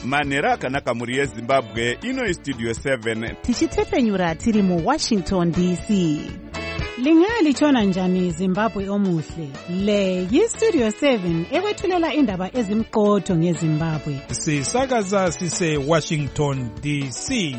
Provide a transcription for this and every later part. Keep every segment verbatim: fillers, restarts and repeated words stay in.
manhero akanaka mhuri yezimbabwe. Ino Studio seven tichitepfenyura tiri muWashington D C. Lingalitshona njani Zimbabwe omuhle? Le yiStudio seven ekwethulela indaba ezimqotho ngeZimbabwe. Sisakaza sise Washington D C.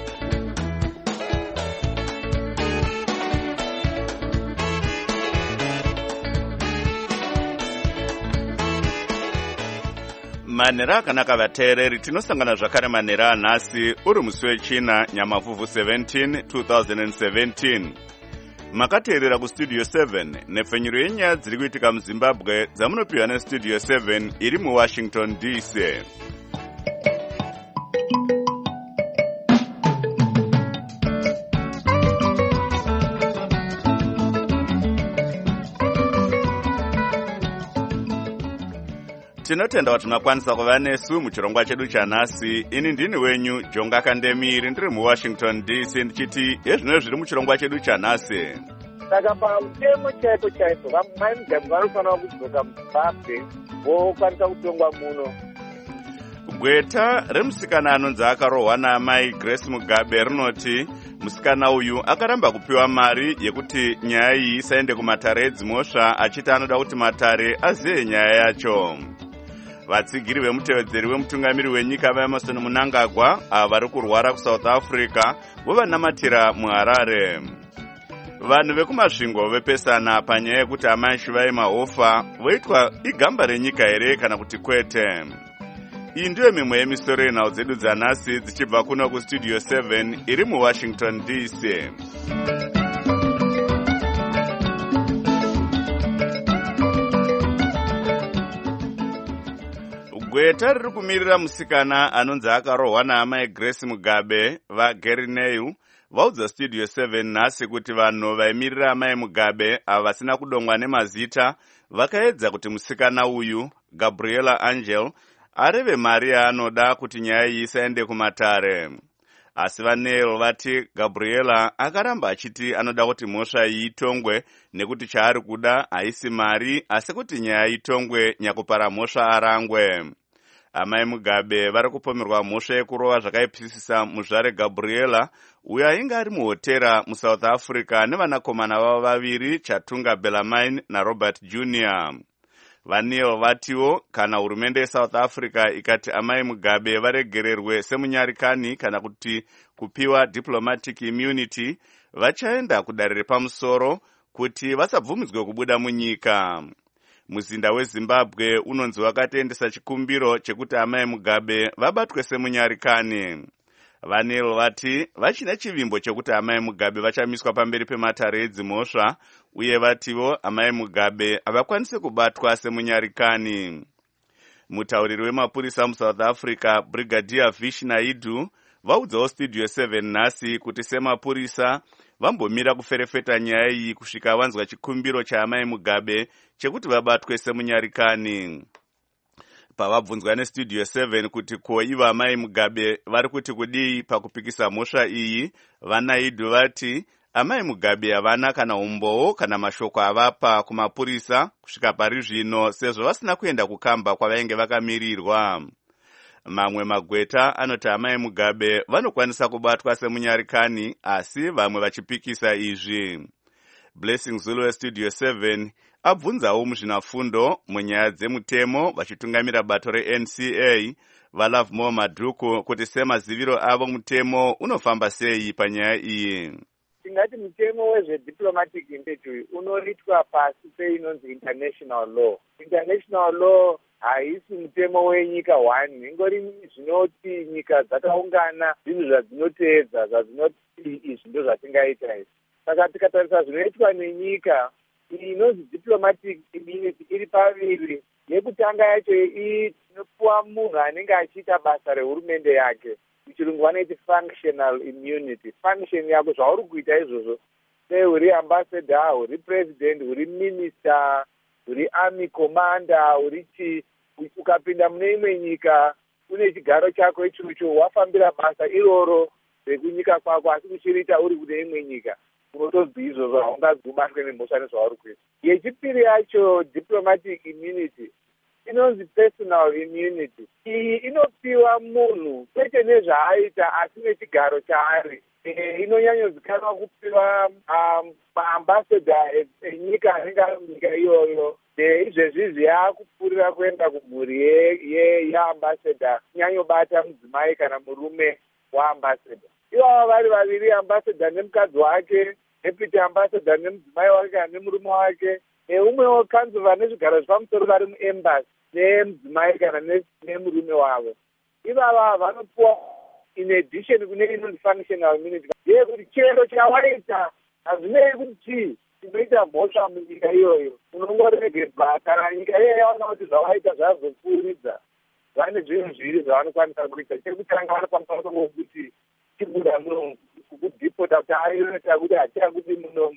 manhero akanaka vateereri, tinosangana zvakare manhero anhasi uri musi wechina nyamavhuvhu seventeen two thousand seventeen. Makateerera kuStudio seven nepfenyuro yenyaya dziri kuitika muZimbabwe dzamunopiwa neStudio seven iri muWashington D C. Tinotenda kuti makwanisa kuva nesu muchirongwa chedu chanhasi. Ini ndini wenyu Jonga Kandemiri, ndiri muWashington D C, ndichiti ezvino zviri muchirongwa chedu chanhasi. Saka pamutemo chaipo chaipo vamai mudzamu vanofanira kudzoka muZimbabwe vokwanisa kutongwa muno. Gweta remusikana anonzi akarohwa naamai Grace Mugabe rinoti musikana uyu akaramba kupiwa mari yekuti nyaya iyi isaende kumatare edzimhosva, achiti anoda kuti matare azive nyaya yacho. Vatsigiri vemutevedzeri wemutungamiri wenyika vaEmmerson Mnangagwa ava vari kurwara kuSouth Africa vovanamatira muHarare. Vanhu vekumasvingo vepesana panyaya yekuti amai Shuvai Mahofa voitwa igamba renyika here kana kuti kwete. Iyi ndiyo mimwe yemisoro yenhau dzedu dzanhasi dzichibva kuno kuStudio seven iri muWashington D C. Gweta riri kumirira musikana anonzi akarohwa naamai Grace Mugabe vaGerineu vaudza Studio seven nhasi kuti vanhu vaimirira amai Mugabe ava vasina kudongwa nemazita vakaedza kuti musikana uyu Gabriela Angel areve mari yaanoda kuti nyaya iyi isaende kumatare. Asi vaNeil vati Gabriela akaramba achiti anoda kuti mhosva iyi itongwe nekuti chaari kuda haisi mari asi kuti nyaya itongwe nyakupara mhosva arangwe. Amai Mugabe vari kupomerwa mhosva yekurova zvakaipisisa muzvare Gabriela uyo ainge ari muhotera muSouth Africa nevanakomana vavo vaviri Chatunga Bellarmine naRobert Junior. VaNeil vatiwo kana hurumende yeSouth Africa ikati amai Mugabe varegererwe semunyarikani kana kuti kupiwa diplomatic immunity, vachaenda kudare repamusoro kuti vasabvumidzwe kubuda munyika. Muzinda weZimbabwe unonzi wakatendesa chikumbiro chekuti amai Mugabe vabatwe semunyarikani. VaNeil vati vachina chivimbo chekuti amai Mugabe vachamiswa pamberi pematare edzimhosva uye vatiwo amai Mugabe havakwanisi kubatwa semunyarikani. Mutauriri wemapurisa muSouth Africa Brigadier Vish Naidu vaudzawo Studio seven nhasi kuti semapurisa vambomira kuferefeta nyaya iyi kusvika vanzwa chikumbiro chaamai Mugabe chekuti vabatwe semunyarikani. Pavabvunzwa neStudio seven kuti ko ivo amai Mugabe vari kuti kudii pakupikisa mhosva iyi, vaNaidu vati amai Mugabe havana kana umbowo kana mashoko avapa kumapurisa kusvika pari zvino sezvo vasina kuenda kukamba kwavainge vakamirirwa. Mamwe magweta anoti amai Mugabe vanokwanisa kubatwa semunyarikani asi vamwe vachipikisa izvi. Blessing Zulu weStudio seven abvunzawo muzvinafundo munyaya dzemutemo vachitungamira bato reN C A vaLove More Madhuku kuti semaziviro avo mutemo unofamba sei panyaya iyi. Tingati mutemo wezvediplomatic immunity unoitwa pasi peinonzi international law. International law haisi mutemo wenyika one, ingori zvinoti nyika dzakaungana zvinhu zvadzinoteedza zvadzinoti izvi ndo zvatingaita izvi. Saka tikatarisa zvinoitwa nenyika inonzi diplomatic immunity iri paviri. Yekutanga yacho inopuwa munhu anenge achiita basa rehurumende yake, muchirungu vanoiti functional immunity. Function yako zvauri kuita izvozvo, sei uri ambassador, uri president, uri minister, uri army commander, uri chi, ukapinda mune imwe nyika une chigaro chako ichocho wafambira basa iroro rekunyika kwako asi kuchiriita uri kune imwe nyika, unotobva izvozvo haungazobatwe nemhosva nezvauri kuita. Yechipiri yacho diplomatic immunity inonzi personal immunity. Iyi inopiwa munhu kwete nezvaaita asi nechigaro chaari. Inonyanyozikanwa kupiwa maambassador enyika anenge ari munyika iyoyo. Izvezvizvi yaakupfuurira kuenda kumhuri yeambassador kunyanyobata mudzimai kana murume waambassador. Ivava vari vaviri, ambassador nemukadzi wake, deputy ambassador nemudzimai wake kana nemurume wake, neumwewo kanzova nezvigaro zvepamusoro vari muembassy nemudzimai kana nemurume wavo. Ivava vanopiwa in addition kune inonzi functional immunity. Yeye kuti chero chawaita hazvinei kuti chii chinoita mhosva munyika iyoyo unongoregerwa. Kana nyika iyoyo yaona kuti zvawaita zvazopfuuridza, vane zvinhu zviviri zvavanokwanisa kuita. Chekutanga vanokwanisa kutongokuti chibuda muno kukudhipota kuti ainoita kuti hatichakuti munomu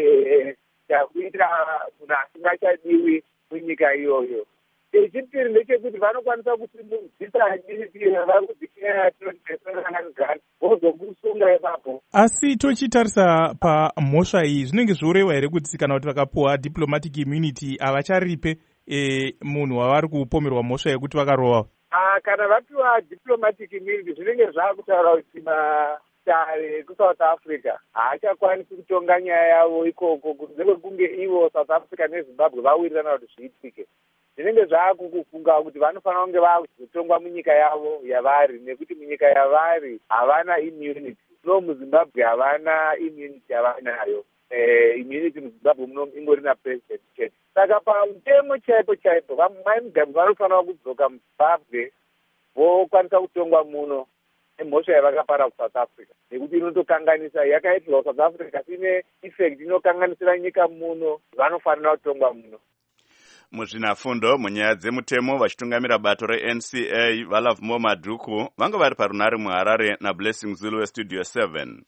chakuita munhu asingachadiwi munyika iyoyo. Chechipiri ndechekuti vanokwanisa kusimudzisa immunity vari kudzikinaya tinotesangana vozokusunga ipapo. Asi tochitarisa pamhosva iyi zvinenge zvoreva here kuti kana kuti vakapuwa diplomatic immunity havacharipe e, munhu wavari kupomerwa mhosva yekuti vakarova? Kana vapiwa diplomatic immunity zvinenge zvakutaura kuti matare ekuSouth Africa haachakwanisi kutonga nyaya yavo ikoko kunze kwekunge ivo South Africa neZimbabwe vawirirana kuti zviitike. Zvinenge zvaakukufunga kuti vanofanira kunge vakuzotongwa munyika yavo yavari, nekuti munyika yavari havana immunity. No, muZimbabwe havana immunity yavanayo. Eh, immunity muZimbabwe muno ingori na president chete. Saka pamutemo chaipo chaipo vamai mugabe vanofanira kudzoka muZimbabwe vokwanisa kutongwa muno nemhosva yavakapara kuSouth Africa, nekuti inotokanganisa yakaitirwa South Africa sine effect inokanganisira nyika muno, vanofanira kutongwa muno. Muzvinafundo munyaya dzemutemo vachitungamira bato reN C A vaLovemore Madhuku vanga vari parunare muHarare naBlessing Zulu weStudio seven.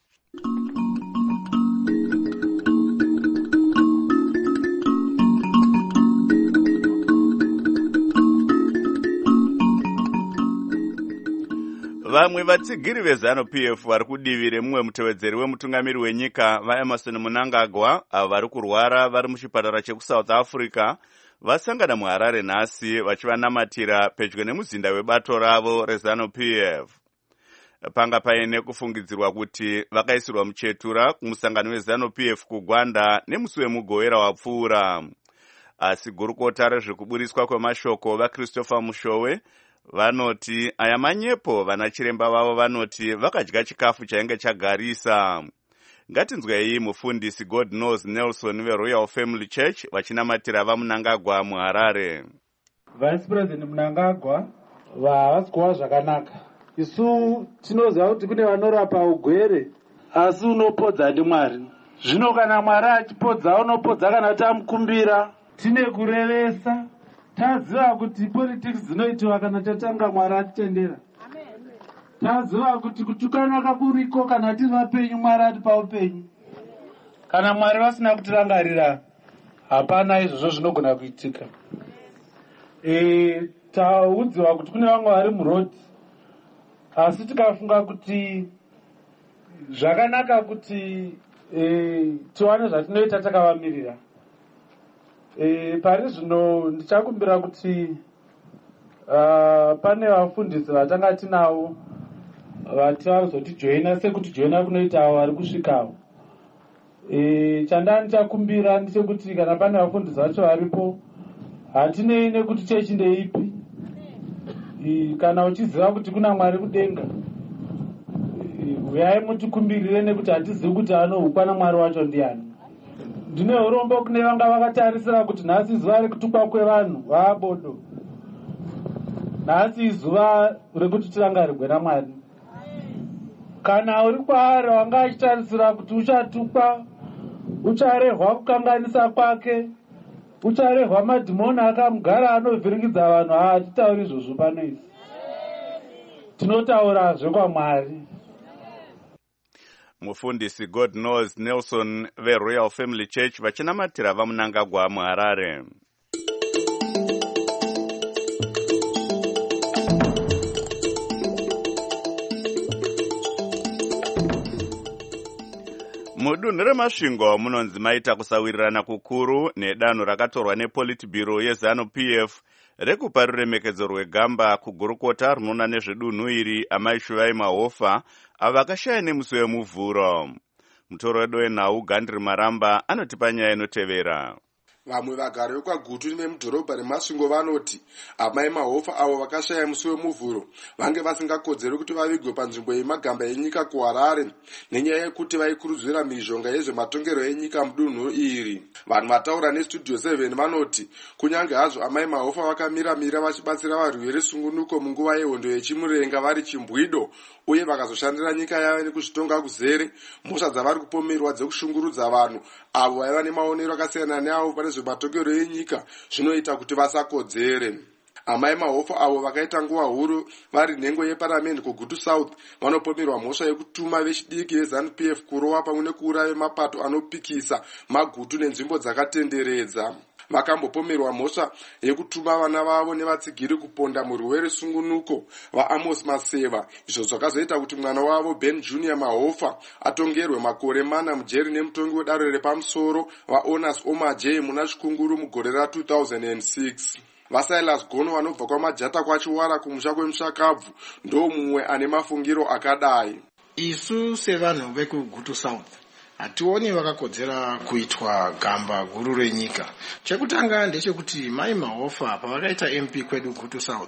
Vamwe vatsigiri veZANU-P F vari kudivi remumwe mutevedzeri wemutungamiri wenyika vaEmerson Mnangagwa avo vari kurwara vari muchipatara chekuSouth Africa vasangana muHarare nhasi vachivanamatira pedyo nemuzinda webato ravo reZANU-P F. Panga paine kufungidzirwa kuti vakaisirwa muchetura kumusangano weZANU-P F kuGwanda nemusi wemuGowera wapfuura. Asi gurukota rezvekuburiswa kwemashoko vaChristopher Mushowe vanoti aya manyepo vana chiremba vavo vanoti vakadya chikafu chainge chagarisa. Ngatinzwei mufundisi God Knows Nelson veRoyal Family Church vachinamatira vaMnangagwa muHarare. Vice President Mnangagwa havasi kuva zvakanaka. Isu tinoziva kuti kune vanorapa ugwere asi unopodza ndiMwari. Zvino kana Mwari achipodza unopodza kana tamukumbira. Tine kurevesa taziva kuti politics dzinoitwa kana tatanga Mwari atitendera. Taziva kuti kutukanaka kuriko kana tiri vapenyu Mwari atipa upenyu. Kana Mwari vasina kutirangarira hapana izvozvo zvinogona kuitika. E, taudziwa kuti kune vamwe vari murodhi asi tikafunga kuti zvakanaka kuti e, tiwane zvatinoita takavamirira. E, pari zvino ndichakumbira kuti uh, pane vafundisi vatanga tinavo vati vazotijoina sekutijoina kunoita avo vari kusvikawo. E, chandani chakumbira ndechekuti kana pane vafundisi vacho varipo hatinei nekuti chechi ndeipi. E, kana uchiziva kuti kuna Mwari kudenga uyai e, mutikumbirire nekuti hatizivi kuti anohukwana Mwari wacho ndiani. Ndine urombo kune vanga vakatarisira kuti nhasi zuva rekutukwa kwevanhu vabodo. Nhasi zuva rekuti tirangarirwe naMwari. Kana uri kwaari wanga achitarisira kuti uchatukwa, ucharehwa kukanganisa kwake, ucharehwa madhimoni akamugara anovhiringidza vanhu, hatitauri izvozvo pano isi. Tinotaurazve kwaMwari. Mufundisi God Knows Nelson veRoyal Family Church vachinamatira vaMnangagwa muHarare. Mudunhu remasvingo munonzi maita kusawirirana kukuru nedanho rakatorwa nepolitburo yeZanu-P F rekupa ruremekedzo rwegamba kugurukota rinoona nezvedunhu iri Amai Shuvai Mahofa avo vakashaya nemusi wemuvhuro. Mutoro wedu wenhau Gandri Maramba anotipa nyaya inotevera. Vamwe vagari vekwagutu vemudhorobha remasvingo vanoti Amai Mahofa avo vakashaya musi wemuvhuro vange vasingakodzeri kuti vavigwe panzvimbo yemagamba enyika kuHarare nenyaya yekuti vaikurudzira mhirizhonga yezvematongero enyika mudunhu iri. Vanhu vataura nestudio seven vanoti kunyange hazvo Amai Mahofa vakamira-mira vachibatsira varwi vesungunuko munguva yehondo yechimurenga vari chimbwido uye vakazoshandira nyika yavo nekuzvitonga kuzere, mhosva dzavari kupomerwa dzekushungurudza vanhu avo vaiva nemaonero akasiyana neavo pane zvematongero enyika zvinoita kuti vasakodzere. Amai Mahofa avo vakaita nguva huru vari nhengo yeparamende kuGutu South vanopomerwa mhosva yekutuma vechidiki veZanu-P F kurowa pamwe nekuuraya mapato anopikisa magutu nenzvimbo dzakatenderedza. Vakambopomerwa mhosva yekutuma vana vavo nevatsigiri kuponda murwi wesungunuko vaAmos Maseva, izvo zvakazoita kuti mwana wavo Ben Junior Mahofa atongerwe makore mana mujeri nemutongi wedare repamusoro vaOnas Omaje muna Chikunguru mugore ra two thousand six. VaSilas Gono vanobva kwaMajata kwaChiwara kumusha kweMushakabvu ndo mumwe ane mafungiro akadai. Isu sevanhu vekuGutu South hationi vakakodzera kuitwa gamba guru renyika. Chekutanga ndechekuti Mai Mahofa pavakaita M P kwedu Gutu South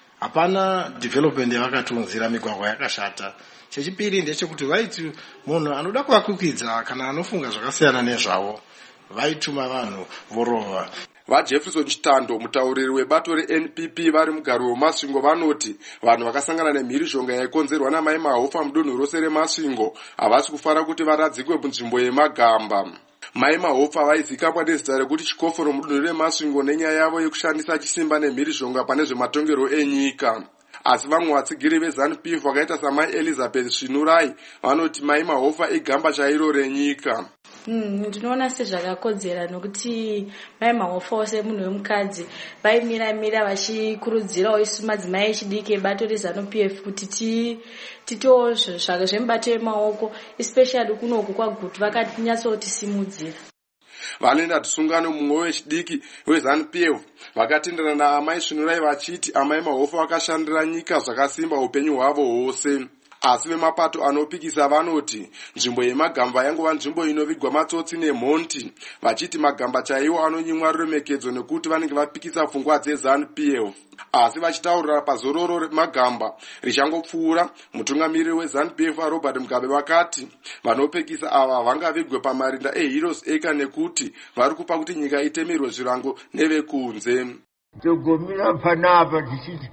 hapana development yavakatunzira migwagwa yakashata. Chechipiri ndechekuti vaiti munhu anoda kuvakwikidza kana anofunga zvakasiyana nezvavo vaituma vanhu vorova. VaJefferson Chitando mutauriri webato reN P P vari mugaro wemasvingo vanoti vanhu vakasangana nemhirizhonga yaikonzerwa naMai Mahofa mudunhu rose remasvingo havasi kufara kuti varadzikwe munzvimbo yemagamba. Mai Mahofa vaizikamwa nezita rekuti chikoforo mudunhu remasvingo nenyaya yavo yekushandisa chisimba nemhirizhonga pane zvematongero enyika. Asi vamwe vatsigiri veZanu-P F vakaita saMai Elizabeth Svinurai vanoti Mai Mahofa igamba chairo renyika. Ndinoona sezvakakodzera nokuti Mai Mahofa ose munhu wemukadzi vaimira-mira vachikurudzirawo isu madzimai echidiki ebato reZanu-P F kuti titiwo zvake zvemubato yemaoko especially kunoku kwaGutu vakatinyatsoutisimudzira. Vanoenda tusungano mumwe wechidiki weZanu-P F vakatenderana naAmai Svinurai vachiti Amai Mahofa vakashandira nyika zvakasimba upenyu hwavo hwose. Asi vemapato anopikisa vanoti nzvimbo yemagamba yangova nzvimbo inovigwa matsotsi nemhonti, vachiti magamba chaiwo anonyimwa ruremekedzo nekuti vanenge vapikisa pfungwa dzeZanu-P F. Asi vachitaurira pazororo remagamba richangopfuura, mutungamiriri weZanu-P F Robert Mugabe vakati vanopikisa ava vangavigwe pamarinda eHeroes Acre nekuti vari kupa kuti nyika itemerwe zvirango nevekunze. Togomira panapa tichiti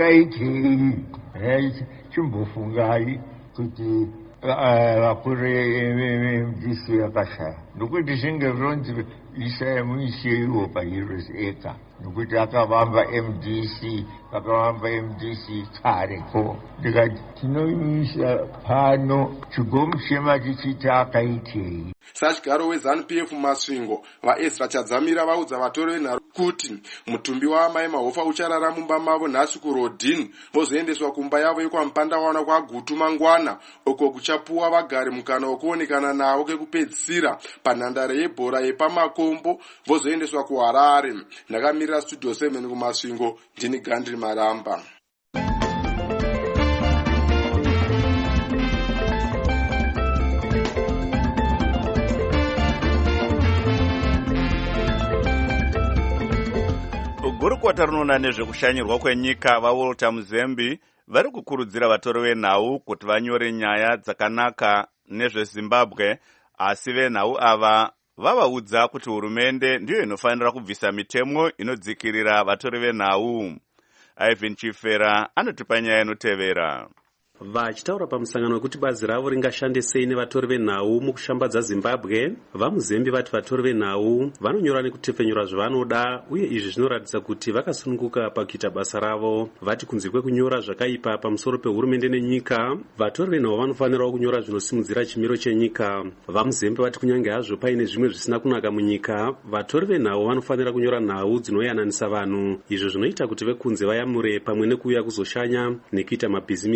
akaitei chimbofungai kuti vakuru veM D C vakashaya nokuti zvinge zvinonzi isai muiseiwo paHeroes Acre nokuti akavamba M D C vakavamba M D C kareko. Ndikati tinoimisa pano chigomu chema tichiti akaitei. Sachigaro weZanu-P F mumasvingo vaEzra Chadzamira vaudza vatori venharo kuti mutumbi waMai Mahofa ucharara mumba mavo nhasi kuRodini vozoendeswa kumba yavo yekwamupanda kwaGutu mangwana uko kuchapuwa vagari mukana wekuonekana navo kekupedzisira panhandare yebhora yepamakombo vozoendeswa kuHarare. Ndakamirira studio seven kumasvingo, ndini Gandri Maramba. Gurukota rinoona nezvekushanyirwa kwenyika vaWalter Muzembi vari kukurudzira vatori venhau kuti vanyore nyaya dzakanaka nezveZimbabwe, asi venhau ava vavaudza kuti hurumende ndiyo inofanira kubvisa mitemo inodzikirira vatori venhau. Ivan Chifera anotipa nyaya inotevera. Vachitaura pamusangano wekuti bazi ravo ringashande sei nevatori venhau mukushambadza Zimbabwe, vaMuzembi vati vatori venhau vanonyora nekutepfenyura zvavanoda uye izvi zvinoratidza kuti vakasununguka pakuita basa ravo. Vati kunze kwekunyora zvakaipa pamusoro pehurumende nenyika, vatori venhau vanofanirawo kunyora zvinosimudzira chimiro chenyika. VaMuzembi vati kunyange hazvo paine zvimwe zvisina kunaka munyika, vatori venhau vanofanira kunyora nhau dzinoyananisa vanhu, izvo zvinoita kuti vekunze vayamure pamwe nekuuya kuzoshanya nekuita mabhizimisi muno.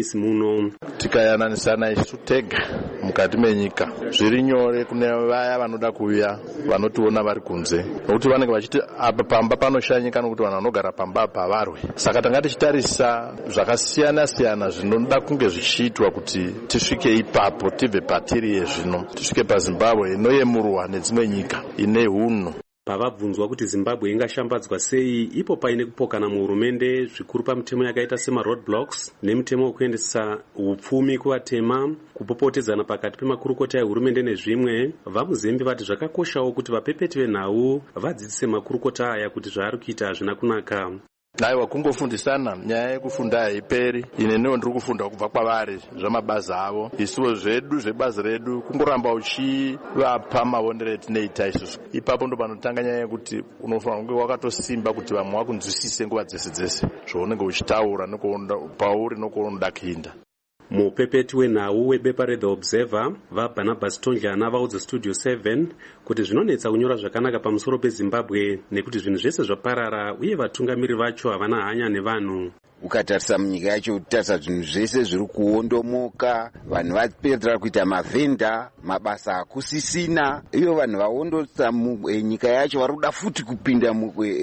zvino. Tikayananisana isu tega mukati menyika zviri nyore kune vaya vanoda kuuya vanotiona vari kunze, nokuti vanenge vachiti apa pamba panoshanyika nokuti vanhu vanogara pamba apa havarwe. Saka tanga tichitarisa zvakasiyana siyana zvinoda kunge zvichiitwa kuti tisvike ipapo, tibve patiri yezvino tisvike paZimbabwe inoyemurwa nedzimwe nyika ine hunhu. Pavabvunzwa kuti Zimbabwe ingashambadzwa sei, ipo paine kupokana muhurumende zvikuru pamitemo yakaita sema roadblocks nemitemo wekuendesa upfumi kuvatema, kupopotedzana pakati pemakurukota ehurumende nezvimwe. VaMuzembe vati zvakakoshawo kuti vapepeti venhau vadzidzise makurukota aya kuti zvaari kuita hazvina kunaka. Aiwa, kungofundisana nyaya yekufunda haiperi. Ine ndiwo ndiri kufunda kubva kwavari zvamabazi avo. Isuwo zvedu zvebazi redu kungoramba uchivapa maonero etinoita isusu. Ipapo ndo panotanga nyaya yekuti unofanira kunge wakatosimba kuti vamwe vakunzwisise nguva dzese dzese zvaunenge uchitaura pauri nokuonoda kuinda. Mupepeti wenhau webepa reThe Observer vaBarnabas Tonjana vaudza Studio seven kuti zvinonetsa kunyora zvakanaka pamusoro peZimbabwe nekuti zvinhu zvese zvaparara uye vatungamiri vacho havana hanya nevanhu. Ukatarisa munyika yacho utarisa zvinhu zvese zviri kuondomoka, vanhu vapedza kuita mavhenda, mabasa akusisina, iyo vanhu vaondotsa nyika yacho varuda futi kupinda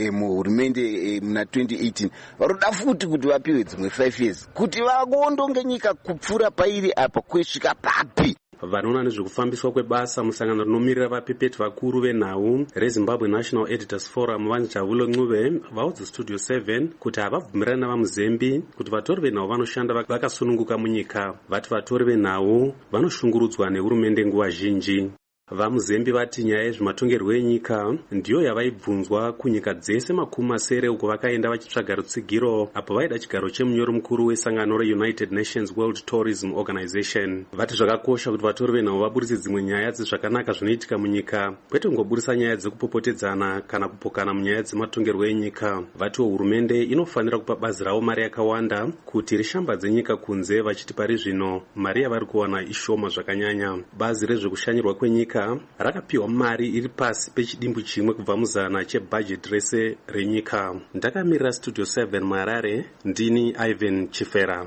muhurumende muna twenty eighteen, varuda futi kuti vapiwe dzimwe five years kuti vaondonge nyika kupfuura pairi apa kwesvika papi. Vanoona nezvekufambiswa kwebasa musangano rinomirira vapepeti vakuru venhau reZimbabwe National Editors Forum vaNjavulo Ncube vaudza Studio seven kuti havabvumirani navaMuzembe kuti vatori venhau vanoshanda vakasununguka munyika. Vati vatori venhau vanoshungurudzwa nehurumende nguva zhinji. VaMuzembe vati nyaya yezvematongerwo enyika ndiyo yavaibvunzwa kunyika dzese makumi masere uko vakaenda vachitsvaga rutsigiro apo vaida chigaro chemunyori mukuru wesangano reUnited Nations World Tourism Organization. Vati zvakakosha kuti vatori venhau vaburitse dzimwe nyaya dzezvakanaka zvinoitika munyika, kwete kungoburisa nyaya dzekupopotedzana kana kupokana munyaya dzematongerwo enyika. Vatiwo hurumende inofanira kupa bazi ravo mari yakawanda kuti rishambadze nyika kunze, vachiti pari zvino mari yavari kuwana ishoma zvakanyanya. Bazi rezvekushanyirwa kwenyika rakapiwa mari iri pasi pechidimbu chimwe kubva muzana chebudget rese renyika. Ndakamirira Studio seven muHarare, ndini Ivan Chifera.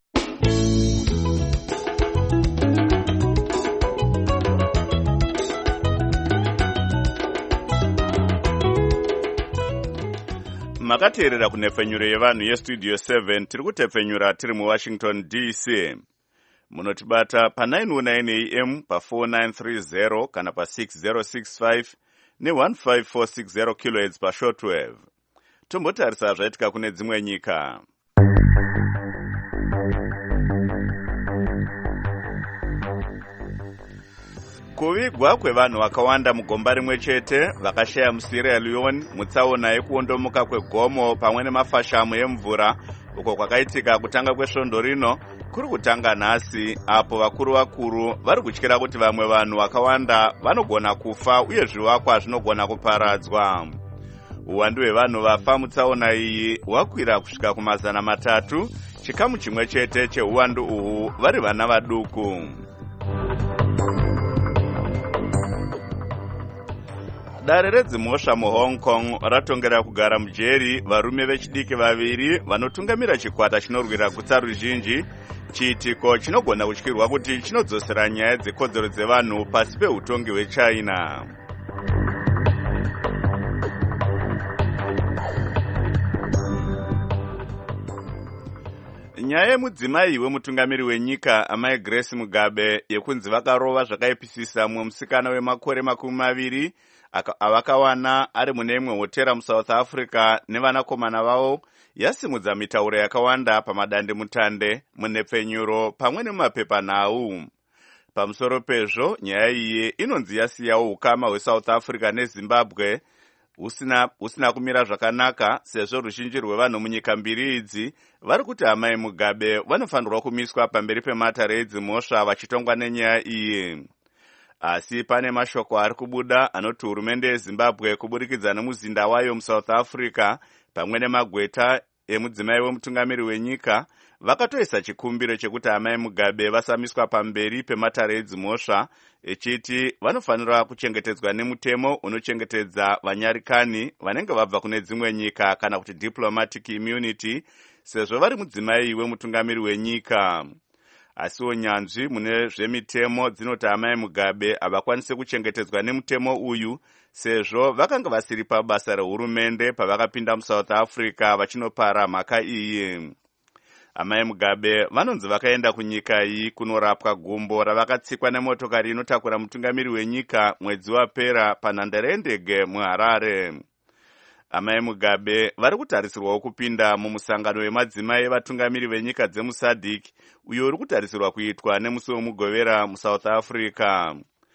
Makateerera kunhepfenyuro yevanhu yeStudio seven, tiri kutepfenyura tiri muWashington D C. Munotibata pa nine oh nine A M, pa four nine three zero kana pa six zero six five ne one five four six zero kilohertz pa shortwave. Tombotarisa zvaitika kune dzimwe nyika. Kuvigwa kwevanhu vakawanda mugomba rimwe chete vakashaya muSierra Leone mutsaona yekuondomoka kwegomo pamwe nemafashamu emvura uko kwakaitika kutanga kwesvondo rino kuri kutanga nhasi, apo vakuru vakuru vari kutyira kuti vamwe vanhu vakawanda vanogona kufa uye zvivakwa zvinogona kuparadzwa. Uwandu hwevanhu vafa mutsaona iyi hwakwira kusvika kumazana matatu, chikamu chimwe chete cheuwandu uhu vari vana vaduku. Dare redzimhosva muHong Kong ratongera kugara mujeri varume vechidiki vaviri vanotungamira chikwata chinorwira gutsa ruzhinji, chiitiko chinogona kutyirwa kuti chinodzosera nyaya dzekodzero dzevanhu pasi peutongi hweChina. Nyaya yemudzimai wemutungamiri wenyika amai Grace Mugabe yekunzi vakarova zvakaipisisa mumwe musikana wemakore makumi maviri avakawana ari mune imwe hotera muSouth Africa nevanakomana vavo yasimudza mitauro yakawanda pamadandemutande, munhepfenyuro pamwe nemapepanhau. Pamusoro pezvo, nyaya iyi inonzi yasiyawo ukama hweSouth Africa neZimbabwe usina, usina kumira zvakanaka, sezvo ruzhinji rwevanhu munyika mbiri idzi vari kuti amai Mugabe vanofanirwa kumiswa pamberi pematare edzimhosva vachitongwa nenyaya iyi. Asi pane mashoko ari kubuda anoti hurumende yeZimbabwe kuburikidza nemuzinda wayo muSouth Africa pamwe nemagweta emudzimai wemutungamiri wenyika vakatoisa chikumbiro chekuti amai Mugabe vasamiswa pamberi pematare edzimhosva, echiti vanofanira kuchengetedzwa nemutemo unochengetedza vanyarikani vanenge vabva kune dzimwe nyika kana kuti diplomatic immunity, sezvo vari mudzimai wemutungamiri wenyika. asiwo nyanzvi mune zvemitemo dzinoti amai Mugabe havakwanise kuchengetedzwa nemutemo uyu sezvo vakanga vasiri pabasa rehurumende pavakapinda muSouth Africa vachinopara mhaka iyi. Amai Mugabe vanonzi vakaenda kunyika iyi kunorapwa gumbo ravakatsikwa nemotokari inotakura mutungamiri wenyika mwedzi wapera panhandare yendege muHarare. Amai Mugabe vari kutarisirwawo kupinda mumusangano wemadzimai evatungamiri venyika dzemuSADC uyo uri kutarisirwa kuitwa nemusi wemugovera muSouth Africa.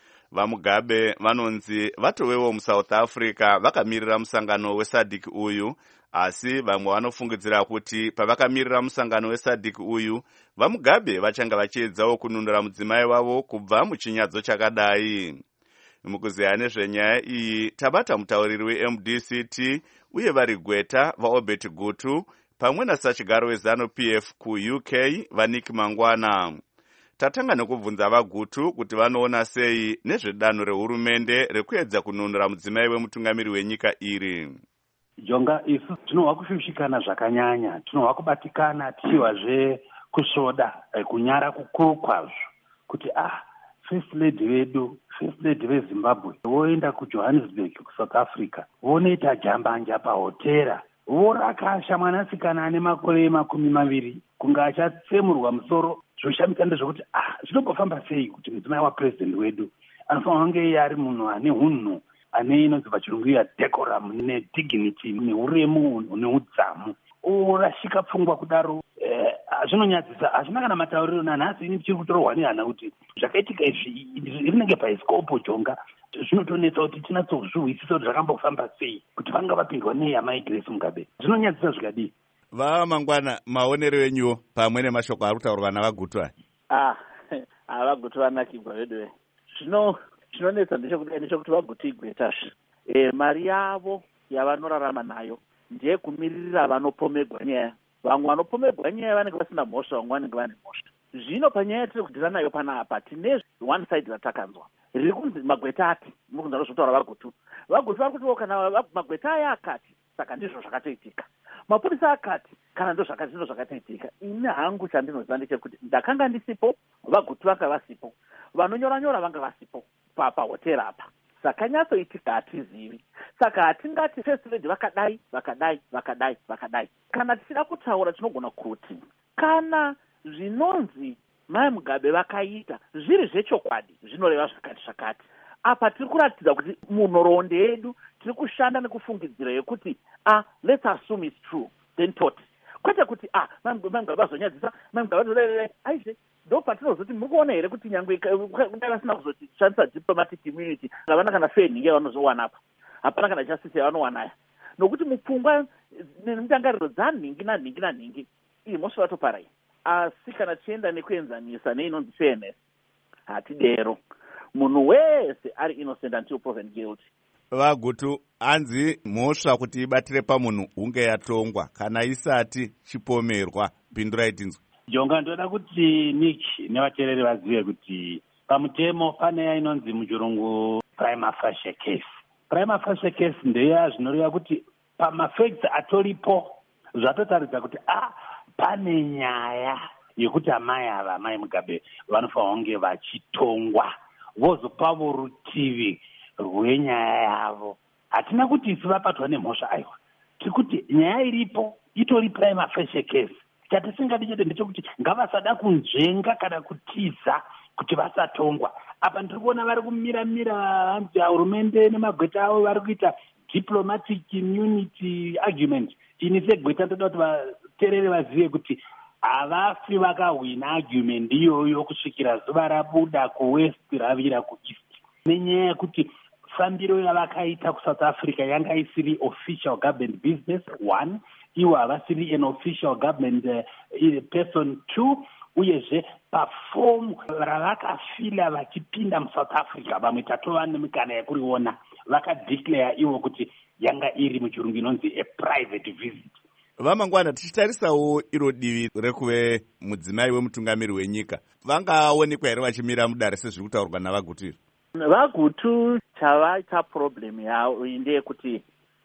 VaMugabe vanonzi vatowewo muSouth Africa vakamirira musangano weSADC uyu, asi vamwe vanofungidzira kuti pavakamirira musangano weSADC uyu VaMugabe vachanga vachiedzawo kununura mudzimai wavo kubva muchinyadzo chakadai. Mukuzeya nezvenyaya iyi tabata mutauriri weM D C T uye vari Gweta vaObert Gutu pamwe nasachigaro wezanu P F kuU K vaNick Mangwana. Tatanga nekubvunza vaGutu kuti vanoona sei nezvedanho rehurumende rekuedza kununura mudzimai wemutungamiri wenyika iri. Jonga isu tinohwa kushushikana zvakanyanya, tinohwa kubatikana tichihwazve kusvoda kunyara kukuru kwazvo kuti ah First Lady vedu, First Lady veZimbabwe voenda kuJohannesburg kuSouth Africa vonoita jambanja pahotera vorakasha mwanasikana ane makore makumi maviri kunga achatsemurwa musoro. Zvoshamisa ndezvokuti ah zvinombofamba sei kuti mudzimai waPresident wedu anofanira kunge iye ari munhu ane hunhu ane inonzi pachirungu ya decorum nedignity neuremu neudzamu orashika pfungwa kudaro. Zvinonyadzisa, hazvina kana matauriro nanhasi ini tichiri kutorwa nehana kuti zvakaitika izvi rinenge paisikopo Jonga. Zvinotonetsa kuti tinatsozvihwisisa kuti zvakambofamba sei kuti vanga vapindwa nei amai Grace Mugabe. Zvinonyadzisa zvikadii. VaMangwana, maonero enyuwo pamwe nemashoko ari kutaurwa navaGutu aya? Ah, avaGutu vanakirwa vedu. Zvino zvinonetsa ndechekuti ndechekuti vaGutu igwetasvi. Eh, mari yavo yavanorarama nayo ndiye kumiririra vanopomegwa nyaya. Vamwe vanopomegwa nyaya vanenge vasina mhosva, vamwe vanenge vane mhosva. Zvino panyaya tiri kudhira nayo panapa tine one side ratakanzwa riri kunzi Magweta ati mukunza nezvotaura vaGutu. VaGutu vari kuti kana Magweta aya akati saka ndizvo zvakatoitika, mapurisa akati kana ndo zvakati ndizvo zvakatoitika. Ini hangu chandinoziva ndechekuti ndakanga ndisipo, vaGutu vanga vasipo, vanonyora nyora vanga vasipo pahotera apa. Saka nyatsoitika hatizivi. Saka hatingati First Lady vakadai vakadai vakadai vakadai. Kana tichida kutaura tinogona kuti kana zvinonzi mai Mugabe vakaita zviri zvechokwadi zvinoreva zvakati zvakati. Apa tiri kuratidza kuti munhoroondo yedu tiri kushanda nekufungidzira yekuti ah let's assume it's true then tot. Kwete kuti ah mai Mugabe vazonyadzisa, mai Mugabe vazorere aizve. Ndo patinozoti muri kuona here kuti nyangwe kudai vasina kuzoti shandisa diplomatic immunity havana kana feni yavanozowana apa, hapana kana justice yavanowanayo nokuti mupfungwa nemutangariro dzanhingi nanhingi nanhingi iyi mose vatoparai. Asi kana tichienda nekuenzanisa neinonzi fairness hatidero, munhu wese ari innocent until proven guilty. VaGutu, hanzi mhosva kuti ibatire pamunhu hunge yatongwa kana isati chipomerwa. Pindurai tinzwe. Jonga, ndoda kuti Nick nevateereri vazive kuti pamutemo pane yainonzi muchirungu prima facie case. Prima facie case ndeya zvinoreva kuti pamafacts atoripo zvatotaridza kuti ah pane nyaya yekuti amai ava amai Mugabe vanofanira kunge vachitongwa vozopavo rutivi rwenyaya yavo. Hatina kuti isi vabatwa nemhosva aiwa, tiri kuti nyaya iripo itori prima facie case. Chatisingadi chete ndechekuti ngavasada kunzvenga kana kutiza kuti vasatongwa. Apa ndiri kuona vari kumira-mira vanzi hurumende nemagweta avo vari kuita diplomatic immunity argument. Ini segweta ndoda kuti vateereri vazive kuti havafi vakahwina argument iyoyo kusvikira zuva rabuda kuwest ravira kueast. Nenyaya yekuti fambiro yavakaita kuSouth Africa yanga isiri official government business one, iwo havasiri an official government uh, person two, uyezve pafomu ravakafila vachipinda muSouth Africa vamwe tatova nemikana yekuriona vakadeclare iwo kuti yanga iri muchirungu inonzi a private visit. VaMangwana, tichitarisawo iro divi rekuve mudzimai wemutungamiri wenyika, vangaonekwa here vachimira mudare sezviri kutaurwa navaGutu? VaGutu chavaita problem yavo ndeyekuti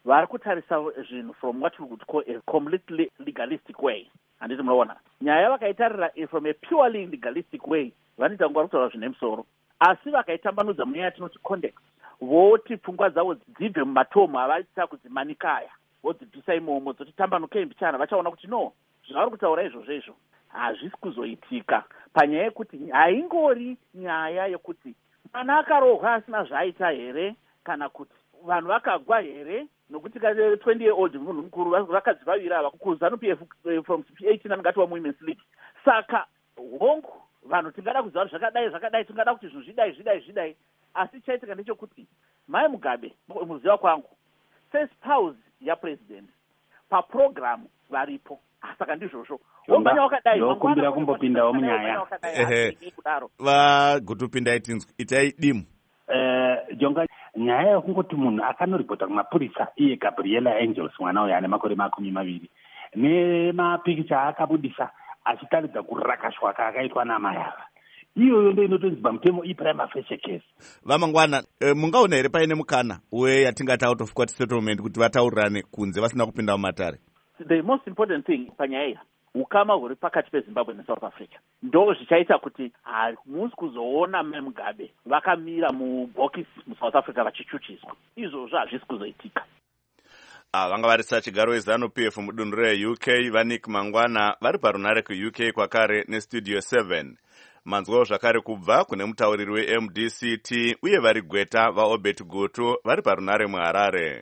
vari kutarisa zvinhu from what we would call a completely legalistic way. Handiti munoona nyaya yavakaitarira from a purely legalistic way vanoita nguva kutaura zvine musoro, asi vakaitambanudza mune yatinoti context, voti pfungwa dzavo dzibve mumatomo avaita kudzimanikaya vodzibvisa imomo dzoti tambanukei mbichana, vachaona kuti no zvavari kutaura izvozvo izvo hazvisi kuzoitika, panyaya yekuti haingori nyaya yekuti mwana akarohwa asina zvaaita here kana kuti vanhu vakagwa here, nokuti ka twenty year old munhu mukuru vakadzi vaviri ava kuZANU P F from eighteen anongati wa women's league. Saka hongu vanhu tingada kuziva zvakadai zvakadai, tingada kuti zvinhu zvidai zvidai zvidai, asi chaitika ndechekuti Mai Mugabe muziva kwangu sespouse yapresident paprogramu varipo, saka ndizvozvo womanya wakadai ndokumbira kumbopindawo munyaya kudaro vagutupinda itinzwi itai dimu eh jonga nyaya yekungoti munhu akanoripota kumapurisa iye Gabriela Angels mwana uyo ane makore makumi maviri nemapikicha akabudisa achitaridza kurakashwa kaakaitwa namai ava, iyoyo ndo inotonzi pamutemo iprime facie case. Vamangwana e, mungaona here paine mukana weyatingati out of court settlement kuti vataurirane kunze vasina kupinda mumatare? The most important thing panyaya iyi ukama huri pakati peZimbabwe neSouth Africa ndo zvichaita kuti hamusi kuzoona Mai Mugabe vakamira mubhokisi muSouth Africa vachichuchiswa, izvozvo hazvisi kuzoitika. Ah, vanga varisa chigaro weZANU P F mudunhu reU K Vanik Mangwana vari parunare kuU K kwakare nestudio seven. Manzwawo zvakare kubva kune mutauriri weM D C T uye vari gweta vaObert Gutu vari parunare muHarare.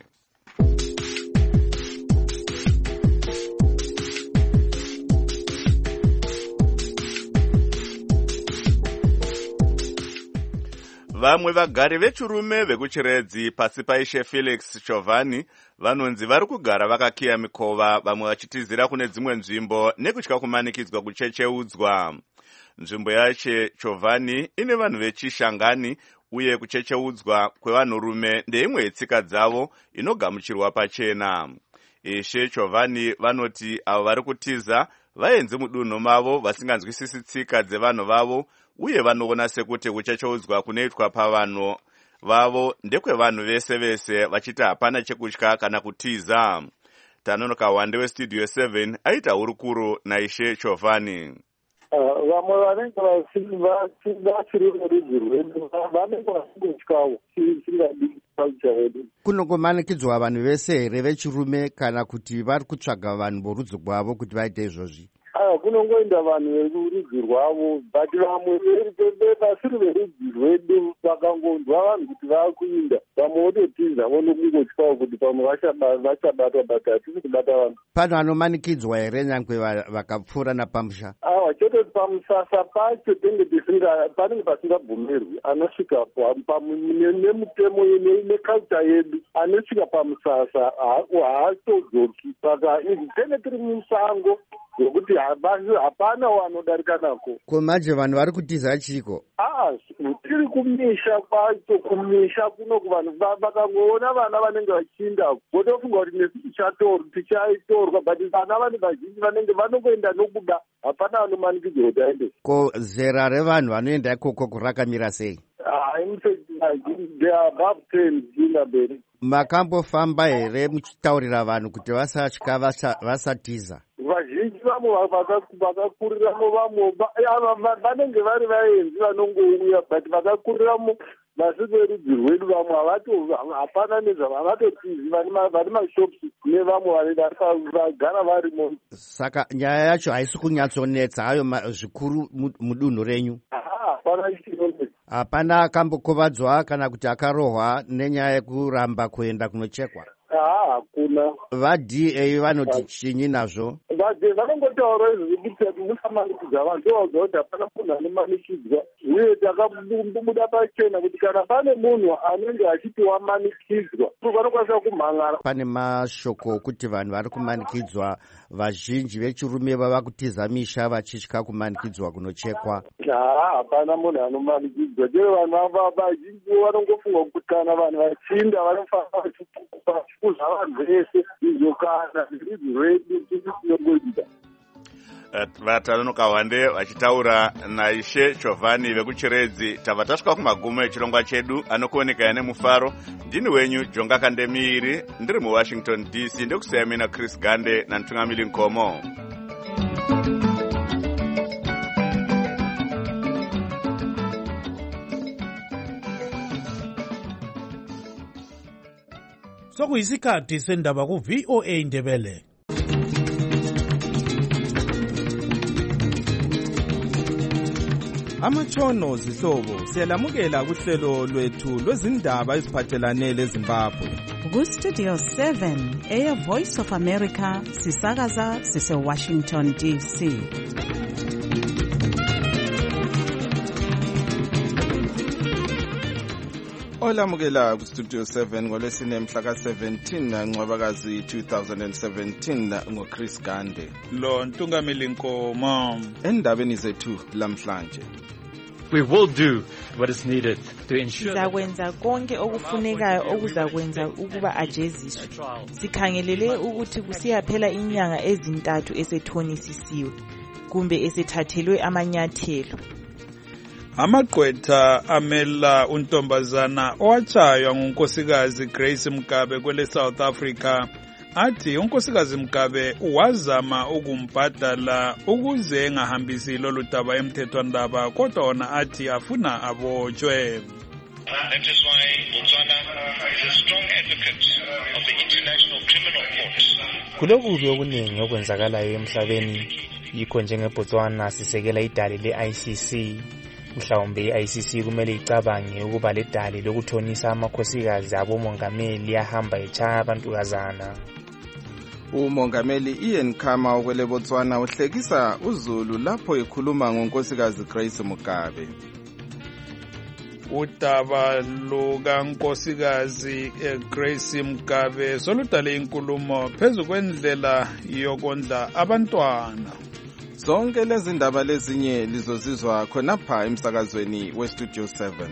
Vamwe vagari vechirume vekuchiredzi pasi paishe Felix Chovani vanonzi vari kugara vakakiya mikova, vamwe vachitizira kune dzimwe nzvimbo nekutya kumanikidzwa kuchecheudzwa. Nzvimbo yache Chovani ine vanhu vechishangani uye kuchecheudzwa kwevanhurume ndeimwe yetsika dzavo inogamuchirwa pachena. Ishe Chovani vanoti avo vari kutiza vaenzi mudunhu mavo vasinganzwisisi tsika dzevanhu vavo uye vanoona sekuti kuchecheudzwa kunoitwa pavanhu vavo ndekwevanhu vese vese vachiti hapana chekutya kana kutiza. Tanonoka Wande westudio seven aita hurukuro naishe Chovani. Vamwe vanenge vachiri verudzi rwedu vanenge vasingotyawo singadi culture yedu. Kunongomanikidzwa vanhu vese here vechirume kana kuti vari kutsvaga vanhu vorudzi rwavo kuti vaite izvozvi? Kunongoenda vanhu verudzi rwavo, but vamwe vasiri verudzi rwedu vakangondwa vanhu kuti vakuinda, vamwe vototiza vonokungotyawo kuti pamwe vachabatwa, but hatisi kubata vanhu. Pano vanomanikidzwa here nyangwe vakapfuura napamusha? Awa chototi pamusasa pacho tenge panenge pasingabvumirwi anosvikapo nemutemo neculture yedu, anosvika pamusasa haatodzoki. Saka izvi tenge tiri musango zvokuti hapana wanodarika nako. Ko manje vanhu vari kutiza chiko? Ah, tiri kumisha kwacho, kumisha kunoku vanhu vakangoona vana vanenge vachiinda votofunga kuti nesu tichaitorwa, but vana vanhu vazhinji vanenge vanongoenda nokuda, hapana vanomanikidzwa kuti aende. Ko zera revanhu vanoenda ikoko rakamira sei? Ah, in fact, they are above ten inga mberi. Makambofamba here muchitaurira vanhu kuti vasatya vasatiza? Vazhinji vamwe vakakuriramo, vamwe vanenge vari vaenzi vanongouya, but vakakuriramo vasi verudzi rwedu vamwe hapana nezvavatotizi, vari mashopsi nevamwe vagara varimo. Saka nyaya yacho haisi kunyatsonetsa hayo zvikuru mudunhu renyu? Hapana chinonetsa. Hapana akambokovadzwa kana kuti akarohwa nenyaya yekuramba kuenda kunochekwa? Haa, hakuna. Va-D A vanoti chinyi nazvo? Va-D A vanongotaura izvi kuti musamanikidzwa vanhu, ndovaudza kuti hapana munhu anomanikidzwa, uye takabuda pachena kuti kana pane munhu anenge achiti wamanikidzwa vanokwanisa kumhangara. Pane mashoko okuti vanhu vari kumanikidzwa, vazhinji vechirume vava kutiza misha vachitya kumanikidzwa kunochekwa. Haa, hapana munhu anomanikidzwa, chero vanhu vazhinji vanongofunga kuti kana vanhu vachinda vanofanira kuza vanhu vese izvo kana zvirudzi rwedu tisi tinongoita. vatanonoka hwande vachitaura naishe Chovhani vekuchiredzi. Tabva tasvika kumagumo echirongwa chedu anokuoneka nemufaro. Ndini wenyu Jonga Kandemiiri, ndiri muWashington D C, ndekusiyai mina Chris Gande naNtungamili Nkomo. Sokuyisikhathi sendaba ku V O A Ndebele. Amatshono zihlobo siyalamukela kuhlelo lwethu lwezindaba eziphathelane leZimbabwe. Ku Studio seven, Air Voice of America, sisakaza sise Washington D C. Olamukela ku Studio seven ngolesine mhla ka seventeen Ncwabakazi two thousand seventeen ngo Chris Gande. Lo Ntungamili Nkomo. Endabeni zethu lamhlanje. We will do what is needed to ensure sizakwenza konke okufunekayo okuzakwenza ukuba ajeziswe. Sikhangelele ukuthi kusiyaphela inyanga ezintathu esethonisisiwe kumbe esethathelwe amanyathelo. Amagqwetha amela untombazana owatshaywa ngunkosikazi Grace Mugabe kwele South Africa athi unkosikazi Mugabe wazama ukumbhadala ukuze engahambisi lolu daba emthethwandaba kodwa ona athi afuna abotshwe. That is why Botswana is a strong advocate of the International Criminal Court. Kulokubi okuningi okwenzakalayo emhlabeni, yikho njengeBotswana sisekela idali le-I C C. Mhlawumbe i-I C C kumele icabange ukuba le dali lokuthonisa amakhosikazi abomongameli ahamba echaya abantukazana. Umongameli Ian Khama okwele Botswana uhlekisa uZulu lapho ekhuluma ngonkosikazi Grace Mugabe. Udaba lukankosikazi Grace Mugabe soludale inkulumo phezu kwendlela yokondla abantwana. Zonke lezi ndaba lezinye lizozizwa khonapha emsakazweni weStudio seven.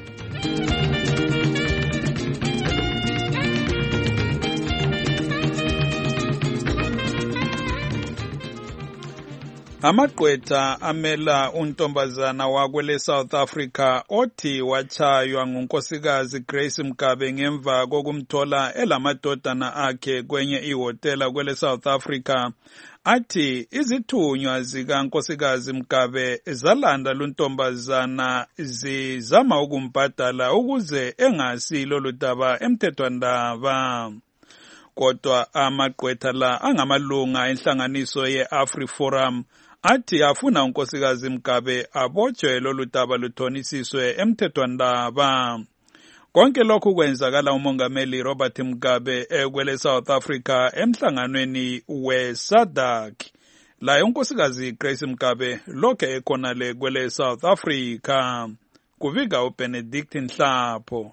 Amagqwetha amela untombazana wakwele South Africa othi wachaywa ngunkosikazi Grace Mugabe ngemva kokumthola elamadodana akhe kwenye ihotela kwele South Africa. Athi izithunywa zikankosikazi Mugabe zalanda luntombazana zizama ukumbhadala ukuze engasi lolu daba emthethwandaba. Kodwa amagqwetha la angamalunga enhlanganiso ye-AfriForum athi afuna unkosikazi Mugabe abotshwe lolu daba luthonisiswe emthethwandaba. Konke lokhu kwenzakala umongameli Robert Mugabe ekwele South Africa emhlanganweni we-SADC. La unkosikazi Grace Mugabe lokhe ekhonale kwele South Africa. Kuvika uBenedict Nhlapho.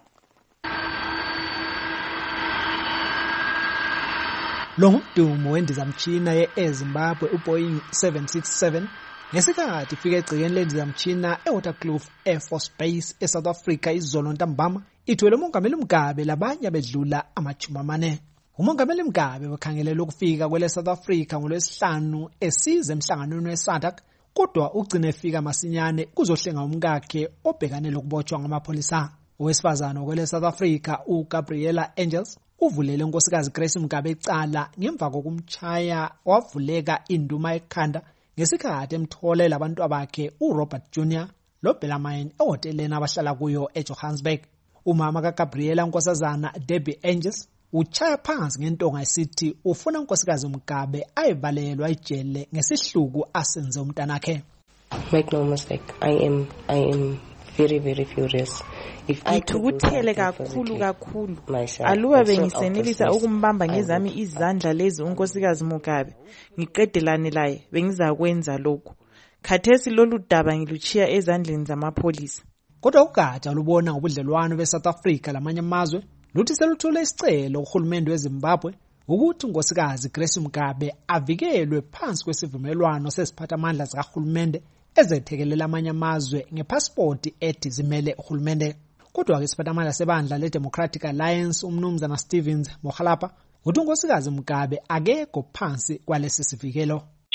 Lo ngudumo wendizamtshina ye-Air Zimbabwe uBoeing seven sixty-seven ngesikhathi ifika egcekeni lendizamtshina eWaterkloof Air Force Base eSouth Africa izolo ntambama ithwele umongameli Mugabe labanye bedlula amajuma amane. Umongameli Mugabe bekhangelela ukufika kwele South Africa ngolwesihlanu esize emhlanganweni weSADC kodwa ugcine efika masinyane kuzohlenga umkakhe obhekane lokubotshwa ngamapholisa. Owesifazana kwele South Africa uGabriela Angels uvulele unkosikazi Grace Mugabe icala ngemva kokumchaya wavuleka induma ekhanda ngesikhathi emtholela abantu abakhe uRobert Junior loBellarmine ehoteleni abahlala kuyo eJohannesburg. Umama kaGabriela unkosazana Debbie Angels uchaya phansi ngentonga esithi ufuna unkosikazi Mugabe ayivalelwa ejele ngesihluku asenze umntanakhe. Make no mistake, I am I am very very furious. Ngithukuthele kakhulu kakhulu. Aluba bengisenelisa ukumbamba ngezami izandla lezi unkosikazi Mugabe ngiqedelane laye bengizakwenza lokho. Khathesi lolu daba ngiluchiya ezandleni zamapholisa. Kodwa ugatsha lubona ngobudlelwano beSouth Africa lamanye amazwe luthi seluthole isicelo uhulumende weZimbabwe ukuthi unkosikazi Grace Mugabe avikelwe phansi kwesivumelwano sesiphathamandla sikahulumende ezethekelela amanye amazwe ngepassport ethi zimele uhulumende. Kodwa ke isiphathamandla sebandla leDemocratic Alliance umnumzana Stevens Mohalapa uthi unkosikazi Mugabe akekho phansi kwalesi sivikelo.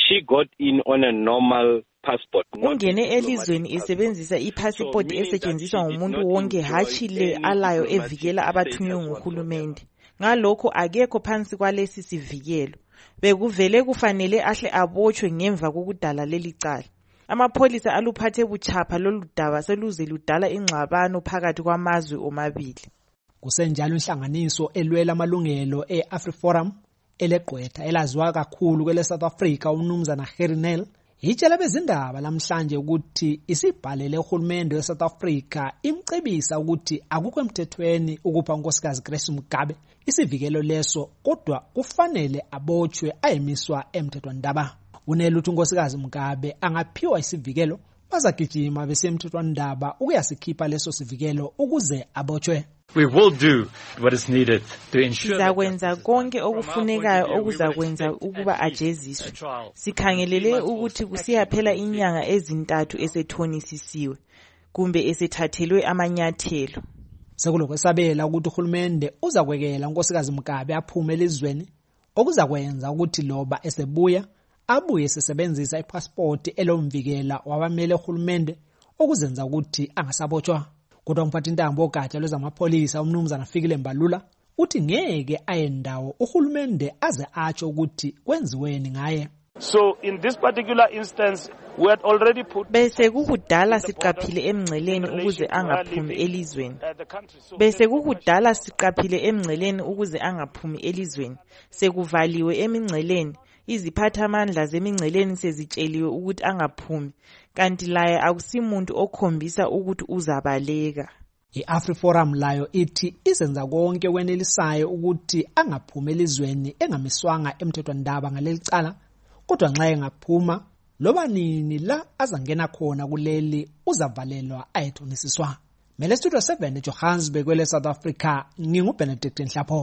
she got in on a normal passport. Ungene elizweni esebenzisa ipassport esetshenziswa ngumuntu wonke hatshi le alayo evikela abathunywe nguhulumende. Ngalokho akekho phansi kwalesi sivikelo. Bekuvele kufanele ahle abotshwe ngemva kokudala leli cala. Amapholisa aluphathe buchapha lolu daba seluze ludala ingxabano phakathi kwamazwe omabili. Kusenjalo inhlanganiso elwela amalungelo e-AfriForum elegqwetha elaziwa kakhulu kwele South Africa umnumzana Gerinel itshela bezindaba namhlanje ukuthi isibhalele uhulumende we-South Africa imcebisa ukuthi akukho emthethweni ukupha unkosikazi Grace Mugabe isivikelo leso kodwa kufanele abotshwe ayemiswa emthethwandaba. Uneluthi unkosikazi Mugabe angaphiwa isivikelo bazagijima besemthethwandaba ukuyasikhipha leso sivikelo ukuze abotshwe. We will do what is needed to ensure Sizakwenza konke okufunekayo okuzakwenza ukuba ajeziswe. Sikhangelele ukuthi kusiyaphela inyanga ezintathu esethonisisiwe kumbe esethathelwe amanyathelo. Sekulokwesabela ukuthi uhulumende uzakwekela unkosikazi Mugabe aphume elizweni okuzakwenza ukuthi loba esebuya abuye sesebenzisa ipassport elomvikela wabamele uhulumende okuzenza ukuthi angasabotshwa. Kodwa umphathintambo ogatsha lwezamapholisa umnumzana Fikile Mbalula uthi ngeke ayendawo uhulumende aze atsho ukuthi kwenziweni ngaye. So in this particular instance we had already put bese kukudala siqaphile emngceleni ukuze angaphumi elizweni. Bese kukudala siqaphile emngceleni ukuze angaphumi elizweni. Sekuvaliwe emingceleni. Iziphathamandla zemingceleni sezitsheliwe ukuthi angaphumi kanti laye akusimuntu okhombisa ukuthi uzabaleka. I-AfriForum layo ithi izenza konke wenelisayo ukuthi angaphumi elizweni engamiswanga emthethwandaba ngaleli cala kodwa nxa engaphuma loba nini la azangena khona kuleli uzavalelwa ayethonisiswa. Mele Studio seven eJohannesburg kwele South Africa nginguBenedict Nhlapho.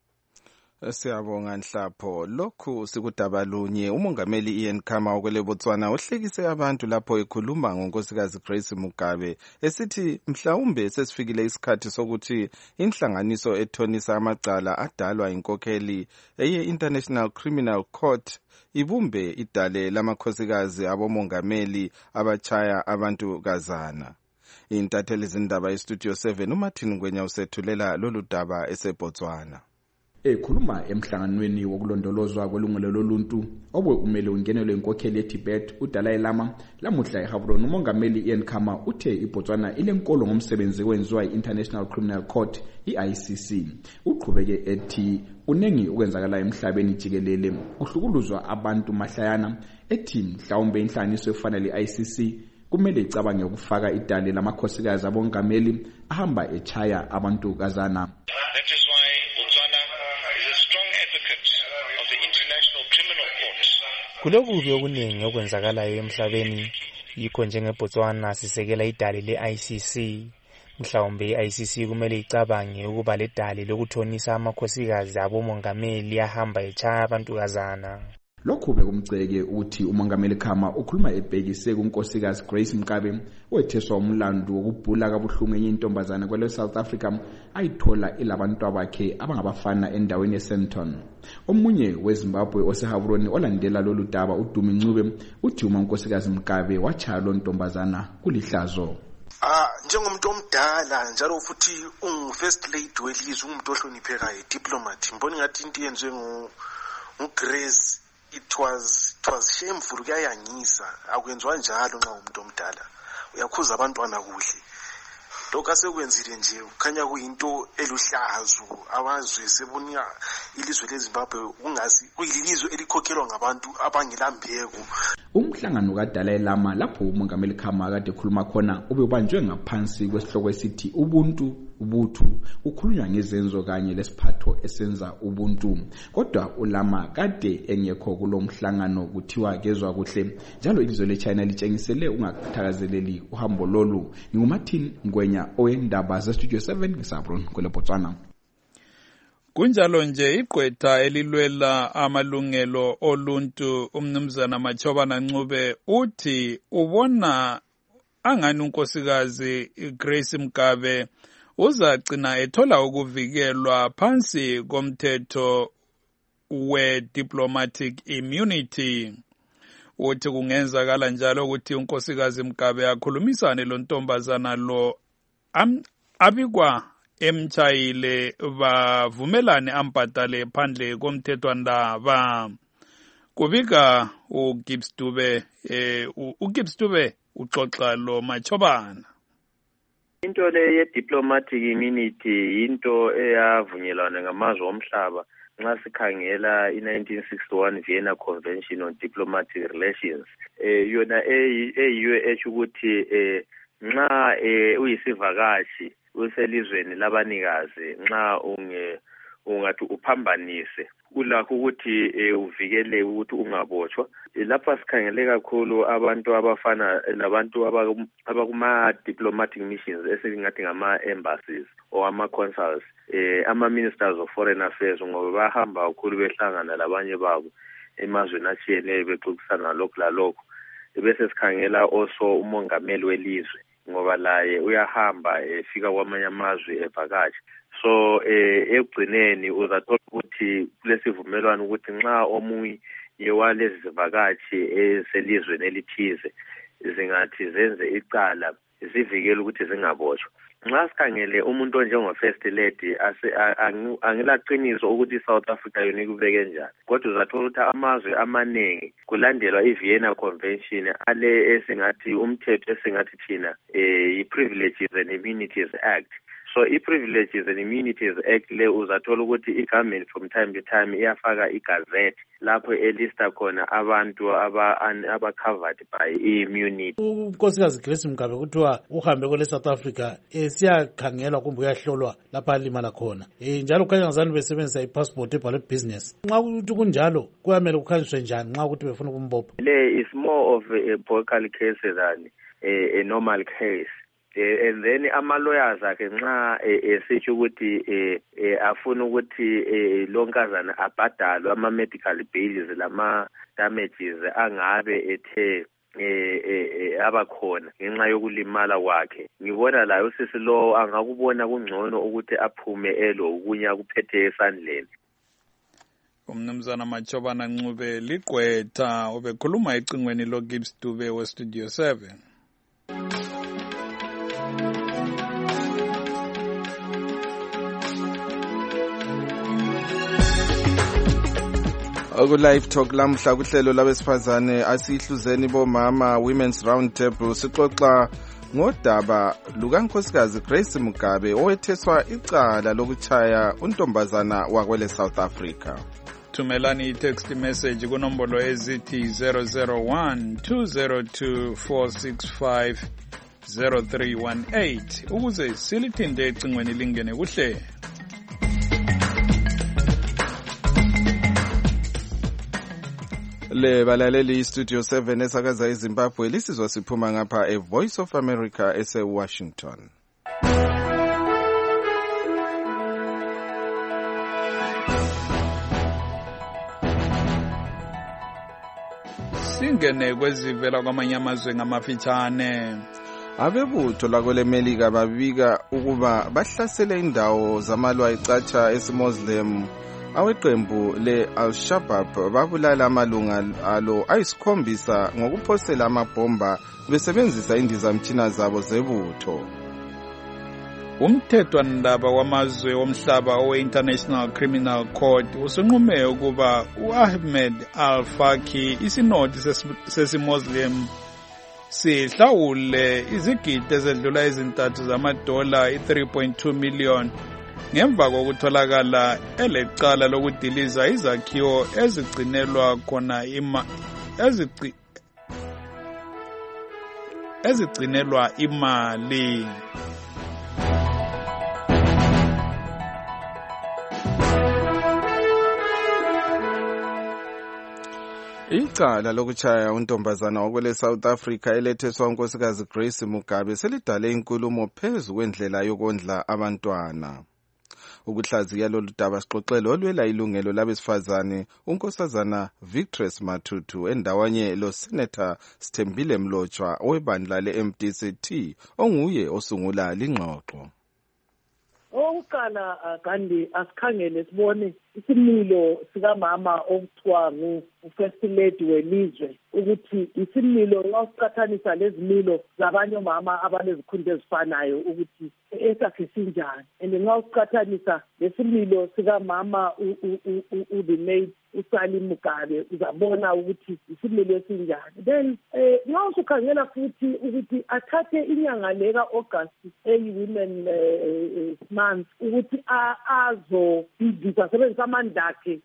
Siyabonga Nhlapho. Lokhu sikudaba lunye umongameli Ian Khama okwele Botswana uhlekise abantu lapho ekhuluma ngonkosikazi Grace Mugabe esithi mhlawumbe sesifikile isikhathi sokuthi inhlanganiso ethonisa amacala adalwa inkokheli eye International Criminal Court ibumbe idale lamakhosikazi abomongameli abachaya abantu kazana. Intatheli zindaba eStudio seven uMartin Ngwenya usethulela lolu daba eseBotswana. Ekhuluma emhlanganweni wokulondolozwa kwelungelo loluntu obwe umele ungenelwe inkokheli eTibet uDalai Lama lamuhla eHavroni umongameli Ian Khama uthe iBotswana ilenkolo ngomsebenzi wenziwa iInternational Criminal Court I C C. Uqhubeke ethi unengi ukwenzakala emhlabeni jikelele kuhlukuluzwa abantu mahlayana ethi mhlawumbe inhlaniso efanele I C C kumele icabange ukufaka idale lamakhosikazi abongameli ahamba echaya abantu kazana. That is why Botswana is a strong advocate of the International Criminal Court. Kulokubi okuningi okwenzakalayo emhlabeni yikho njengeBotswana sisekela idale le-I C C. Mhlawumbe i-I C C kumele icabange ukuba le dale lokuthonisa amakhosikazi abomongameli ahamba echaya abantu kazana. Lokhu bekumceke uthi umongameli Khama ukhuluma ebhekise kunkosikazi Grace Mugabe wetheswa umlando wokubhula kabuhlungu enye intombazana kwele South Africa ayithola ilabantu abakhe abangabafana endaweni eSenton. Omunye weZimbabwe oseHavroni olandela lolu daba uDumi Ncube uthi unkosikazi Mugabe wachaya lo ntombazana kulihlazo. Ah njengomuntu omdala njalo futhi ungu first lady welizwe umuntu ohloniphekayo diplomat mboni ngathi into yenziwe ngo uGrace it was it was shameful kuyayangisa akwenziwa njalo nxa umuntu omdala uyakhuza abantwana kuhle lokho asekwenzile nje ukhanya kuyinto eluhlazo abazwe sebona ilizwe leZimbabwe ungazi kuyilizwe elikhokhelwa ngabantu abangelambeko. Umhlangano kaDalai Lama lapho umongameli Khama kade ekhuluma khona ubebanjwe ngaphansi kwesihloko esithi ubuntu ubuthu ukhulunywa ngezenzo kanye lesiphatho esenza ubuntu kodwa uLama kade engekho kulomhlangano kuthiwa kezwe kuhle njalo ilizwe leChina litshengisele ungathakazeleli uhambo lolu. NginguMartin Ngwenya owendaba zeStudio seven ngeSabrun kwele Botswana. Kunjalo nje igqwetha elilwela amalungelo oluntu umnumzana Machobana Ncube uthi ubona angani unkosikazi Grace Mugabe uzagcina ethola ukuvikelwa phansi komthetho we diplomatic immunity. uthi kungenzakala njalo ukuthi unkosikazi Mugabe akhulumisane lo ntombazana lo am, abikwa emtshayile bavumelane ambhadale phandle komthethwandaba. Kubika uGibbs Dube eh uGibbs Dube uxoxa lo Machobana. Into le ye diplomatic immunity into eyavunyelwana ngamazwe omhlaba nxa sikhangela i nineteen sixty-one Vienna Convention on Diplomatic Relations. Eh yona eyiyo esho ukuthi eh nxa uyisivakashi uselizweni labanikazi nxa unge ungathi uphambanise kulakho ukuthi uvikele ukuthi ungabotshwa. Lapha sikhangele kakhulu abantu abafana labantu abakuma diplomatic missions esingathi ngama embassies or ama consuls, eh ama ministers of foreign affairs ngoba bahamba kakhulu behlangana labanye babo emazweni atshiyeneyo bexoxisana lokho lalokho. Bese sikhangela also umongameli welizwe ngoba laye uyahamba efika kwamanye amazwe evakashi. So eh ekugcineni uzathola ukuthi kulesivumelwano ukuthi nxa omunye yewalezi zivakashi eselizweni elithize zingathi zenze icala zivikele ukuthi zingabotshwa. Nxa sikhangele umuntu onjengo first lady angilaqiniso ukuthi South Africa yona ikubeke njani, kodwa uzathola ukuthi amazwe amaningi kulandelwa iVienna Convention ale esingathi umthetho esingathi thina eh i-Privileges and Immunities Act. So i-Privileges and Immunities Act le uzathola ukuthi i-government from time to time iyafaka igazette lapho elista khona abantu aba aba covered by immunity. unkosikazi Grace Mugabe kuthiwa uhambe kwele South Africa esiyakhangelwa kumbe uyahlolwa lapha alimala khona eh njalo kukhanya ngazani besebenzisa i-passport ebhalwe business. Nxa ukuthi kunjalo kuyamele kukhanyiswe njani nxa ukuthi befuna ukumbopha? Le is more of a political case than a, a normal case. Uh, and then ama lawyers akhe nxa esitsho ukuthi afuna ukuthi lonkazana abhadalwe ama medical bills lama damages angabe ethe eh abakhona ngenxa yokulimala kwakhe. Ngibona la usisi lo angakubona kungcono ukuthi aphume elo ukunya kuphethe esandleni. Umnumzana Machobana Ncube ligqwetha obekhuluma ecingweni lo Gibbs Dube we Studio seven. Oku live talk lamhla kuhlelo labesifazane asihluzeni bomama Women's Round Table sixoxa ngodaba lukankosikazi Grace Mugabe owetheswa icala lokuchaya untombazana wakwele South Africa. Thumelani text message kunombolo ezithi zero zero one two zero two four six five zero three one eight ukuze silithinde ecingweni lingene kuhle. Le balaleli Studio seven esakaza eZimbabwe lisizwa siphuma ngapha e Voice of America ese Washington. Singene kwezivela kwamanye amazwe ngamafitshane. Abebutho lakwele Melika babika ukuba bahlasele indawo zamalwa icatsha esiMuslim aweqembu le Al-Shabaab babulala amalunga alo ayisikhombisa ngokuphosela amabhomba besebenzisa indizamtshina zabo zebutho. Umthethwandaba wamazwe omhlaba owe-International Criminal Court usunqume ukuba u-Ahmed Al-Faki isinodi sesimuslim sihlawule izigidi ezedlula ezintathu zamadola i-three point two million ngemva kokutholakala elecala lokudiliza izakhiwo ezigcinelwa khona ima ezigci ezigcinelwa imali. Icala lokuchaya untombazana wakwele South Africa eletheswa unkosikazi Grace Mugabe selidale inkulumo phezu kwendlela yokondla abantwana. Ukuhlaziya lolu daba sixoxelo olwela ilungelo labesifazane unkosazana Victress Matutu endawanye lo Senator Sthembile Mlotshwa owebandla le-M D C T onguye osungula lingxoxo. Oqala kandi asikhangele sibone isimilo sikamama okuthiwa ngu first lady welizwe ukuthi isimilo nxa siqathanisa lezimilo zabanye omama abanezikhundla ezifanayo ukuthi esakhe sinjani, and nxa siqathanisa lesimilo sikamama u-the late uSally Mugabe uzabona ukuthi isimilo esinjani. Then eh nxa usukhangela futhi ukuthi athathe inyanga leka August eyi-women month ukuthi azobhidisa sebenzisa amandla akhe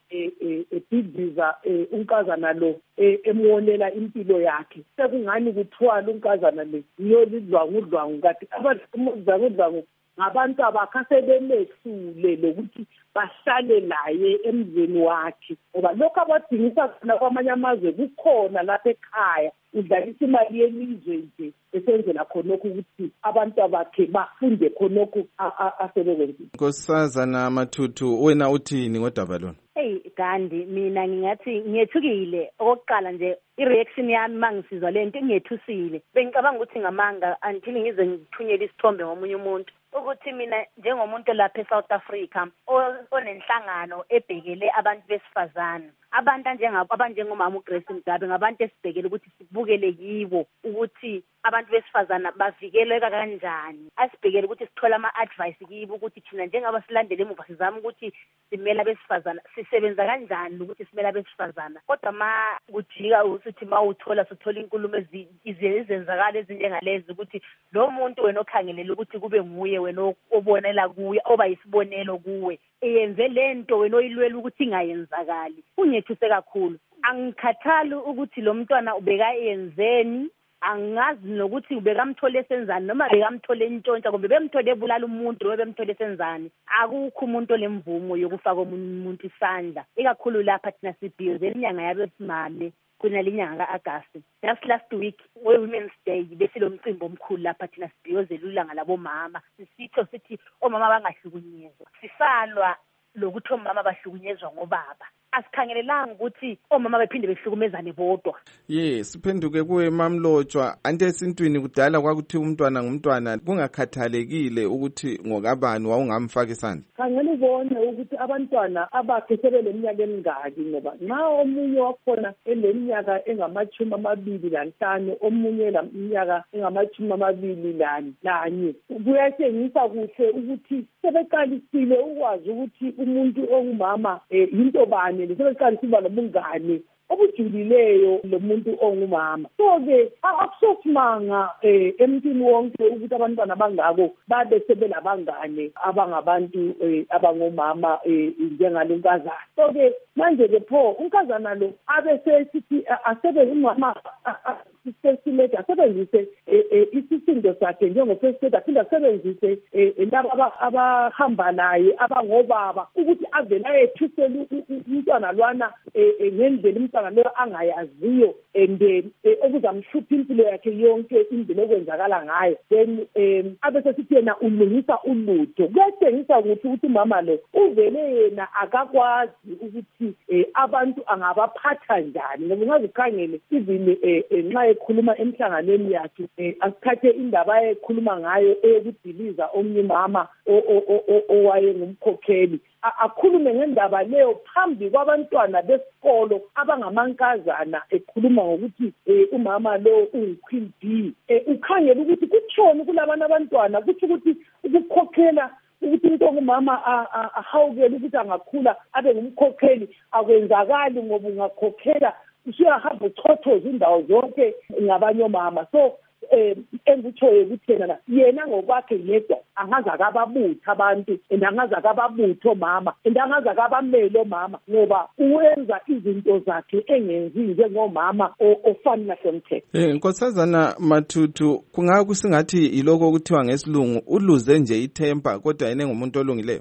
ebhidisa unkazana lo emuonela impilo yakhe. Sekungani kuthwala unkazana le yiyo lidlwangudlwangu kati abadlwangudlwangu ngabantu abakasebemesule lokuthi bahlale laye emzini wakhe, ngoba lokho abadingisa khona kwamanye amazwe kukhona lapha ekhaya udlalisa imali yelizwe nje esenzela khonokho ukuthi abantu abakhe bafunde khonokho asebekwenzile. Nkosazana Mathuthu, wena uthini ngodaba lona? Hey Gandhi, mina ngingathi ngiyethukile. Okokuqala nje i-reaction yami mangisizwa lento ngiyethusile. Bengicabanga ukuthi ngamanga until ngize ngithunyele isithombe ngomunye umuntu ukuthi mina njengomuntu lapha eSouth Africa onenhlangano ebhekele abantu besifazana, abantu njengabo abanjengomama uGrace Mugabe ngabantu esibhekele ukuthi sibukele yibo ukuthi abantu besifazana bavikeleka kanjani, asibhekele ukuthi sithola ama-advice kibo ukuthi thina njengaba silandele emuva sizama ukuthi simele abesifazana sisebenza kanjani ukuthi simele abesifazana. Kodwa ma kujika ukuthi ma uthola sithola inkulumo ezenzakala ezinjengalezi ukuthi lo muntu wena okhangelela ukuthi kube nguye wena obonela kuye oba yisibonelo kuwe eyenze lento wena oyilwela ukuthi ingayenzakali, kunyethuse kakhulu. Angikhathali ukuthi lo mntwana ubeka yenzeni, angazi nokuthi ubekamthole esenzani noma bekamthole intshontsha kumbe bemthole ebulala umuntu noma bemthole esenzani. Akukho umuntu olemvumo yokufaka umuntu isandla, ikakhulu lapha thina sibhiyoze inyanga yabesimame kunalinyanga ka-August. Just last week we-Women's Day bese lo mcimbi omkhulu lapha thina sibhiyozela ulanga labomama, sisitho sithi omama bangahlukunyezwa, sisalwa lokuthi omama bahlukunyezwa ngobaba. Asikhangelelanga ukuthi omama bephinde behlukumezane bodwa. Yes, siphenduke kuwe Mamlotshwa. Ante esintwini kudala kwakuthi umntwana ngumntwana kungakhathalekile ukuthi ngokabani wawungamfaka isandla. Khangela ubone ukuthi abantwana abakhe sebeleminyaka emingaki, ngoba nxa omunye wakhona eleminyaka engamachumi amabili lanhlanu omunye laminyaka engamachumi amabili lanye, kuyatshengisa kuhle ukuthi sebeqalisile ukwazi ukuthi umuntu ongumama yinto bani, sebeqalisile ukuba lobungane obujulileyo lo muntu ongumama. So-ke akusosimanga emntwini wonke ukuthi abantwana abangako babe sebelabangane abangabantu abangomama njengalo nkazana. So-ke manje-ke pho unkazana lo abe sesithi asebe umama isesilethi asebenzise isisindo sakhe njengofesiteti, aphinde asebenzise laba abahamba naye abangobaba ukuthi avele ayethusele umntwana lwana ngendlela umntwana leyo angayaziyo and okuzamhlupha impilo yakhe yonke indlela okwenzakala ngayo. Then abe sesithi yena ulungisa ulutho. Kuyatshengisa ukuthi ukuthi umama lo uvele yena akakwazi ukuthi abantu angabaphatha njani, ngoba ungazikhangele even nxa ekhuluma emhlanganweni yakhe asithathe indaba ekhuluma ngayo eyokudiliza omunye mama owaye ngumkhokheli, akhulume ngendaba leyo phambi kwabantwana besikolo abangamankazana ekhuluma ngokuthi umama lo uyiqueen bee. Ukhangela ukuthi kutshoni kulabana abantwana kuthi ukuthi ukukhokhela ukuthi umuntu ongumama ahawukele ukuthi angakhula abe ngumkhokheli akwenzakali, ngoba ungakhokhela usuyahamba uchothoza indawo zonke ngabanye omama. So engitshoyo ukuthi yena yena ngokwakhe yedwa angaze akababutha abantu and angaze akababutha omama and angaze akabamele omama, ngoba uwenza izinto zakhe engenzi njengomama ofana nasemthetho. Eh Nkosazana Mathuthu, kungabe kusingathi iloko okuthiwa ngesilungu uluze nje ithempa kodwa yena ngumuntu olungileyo?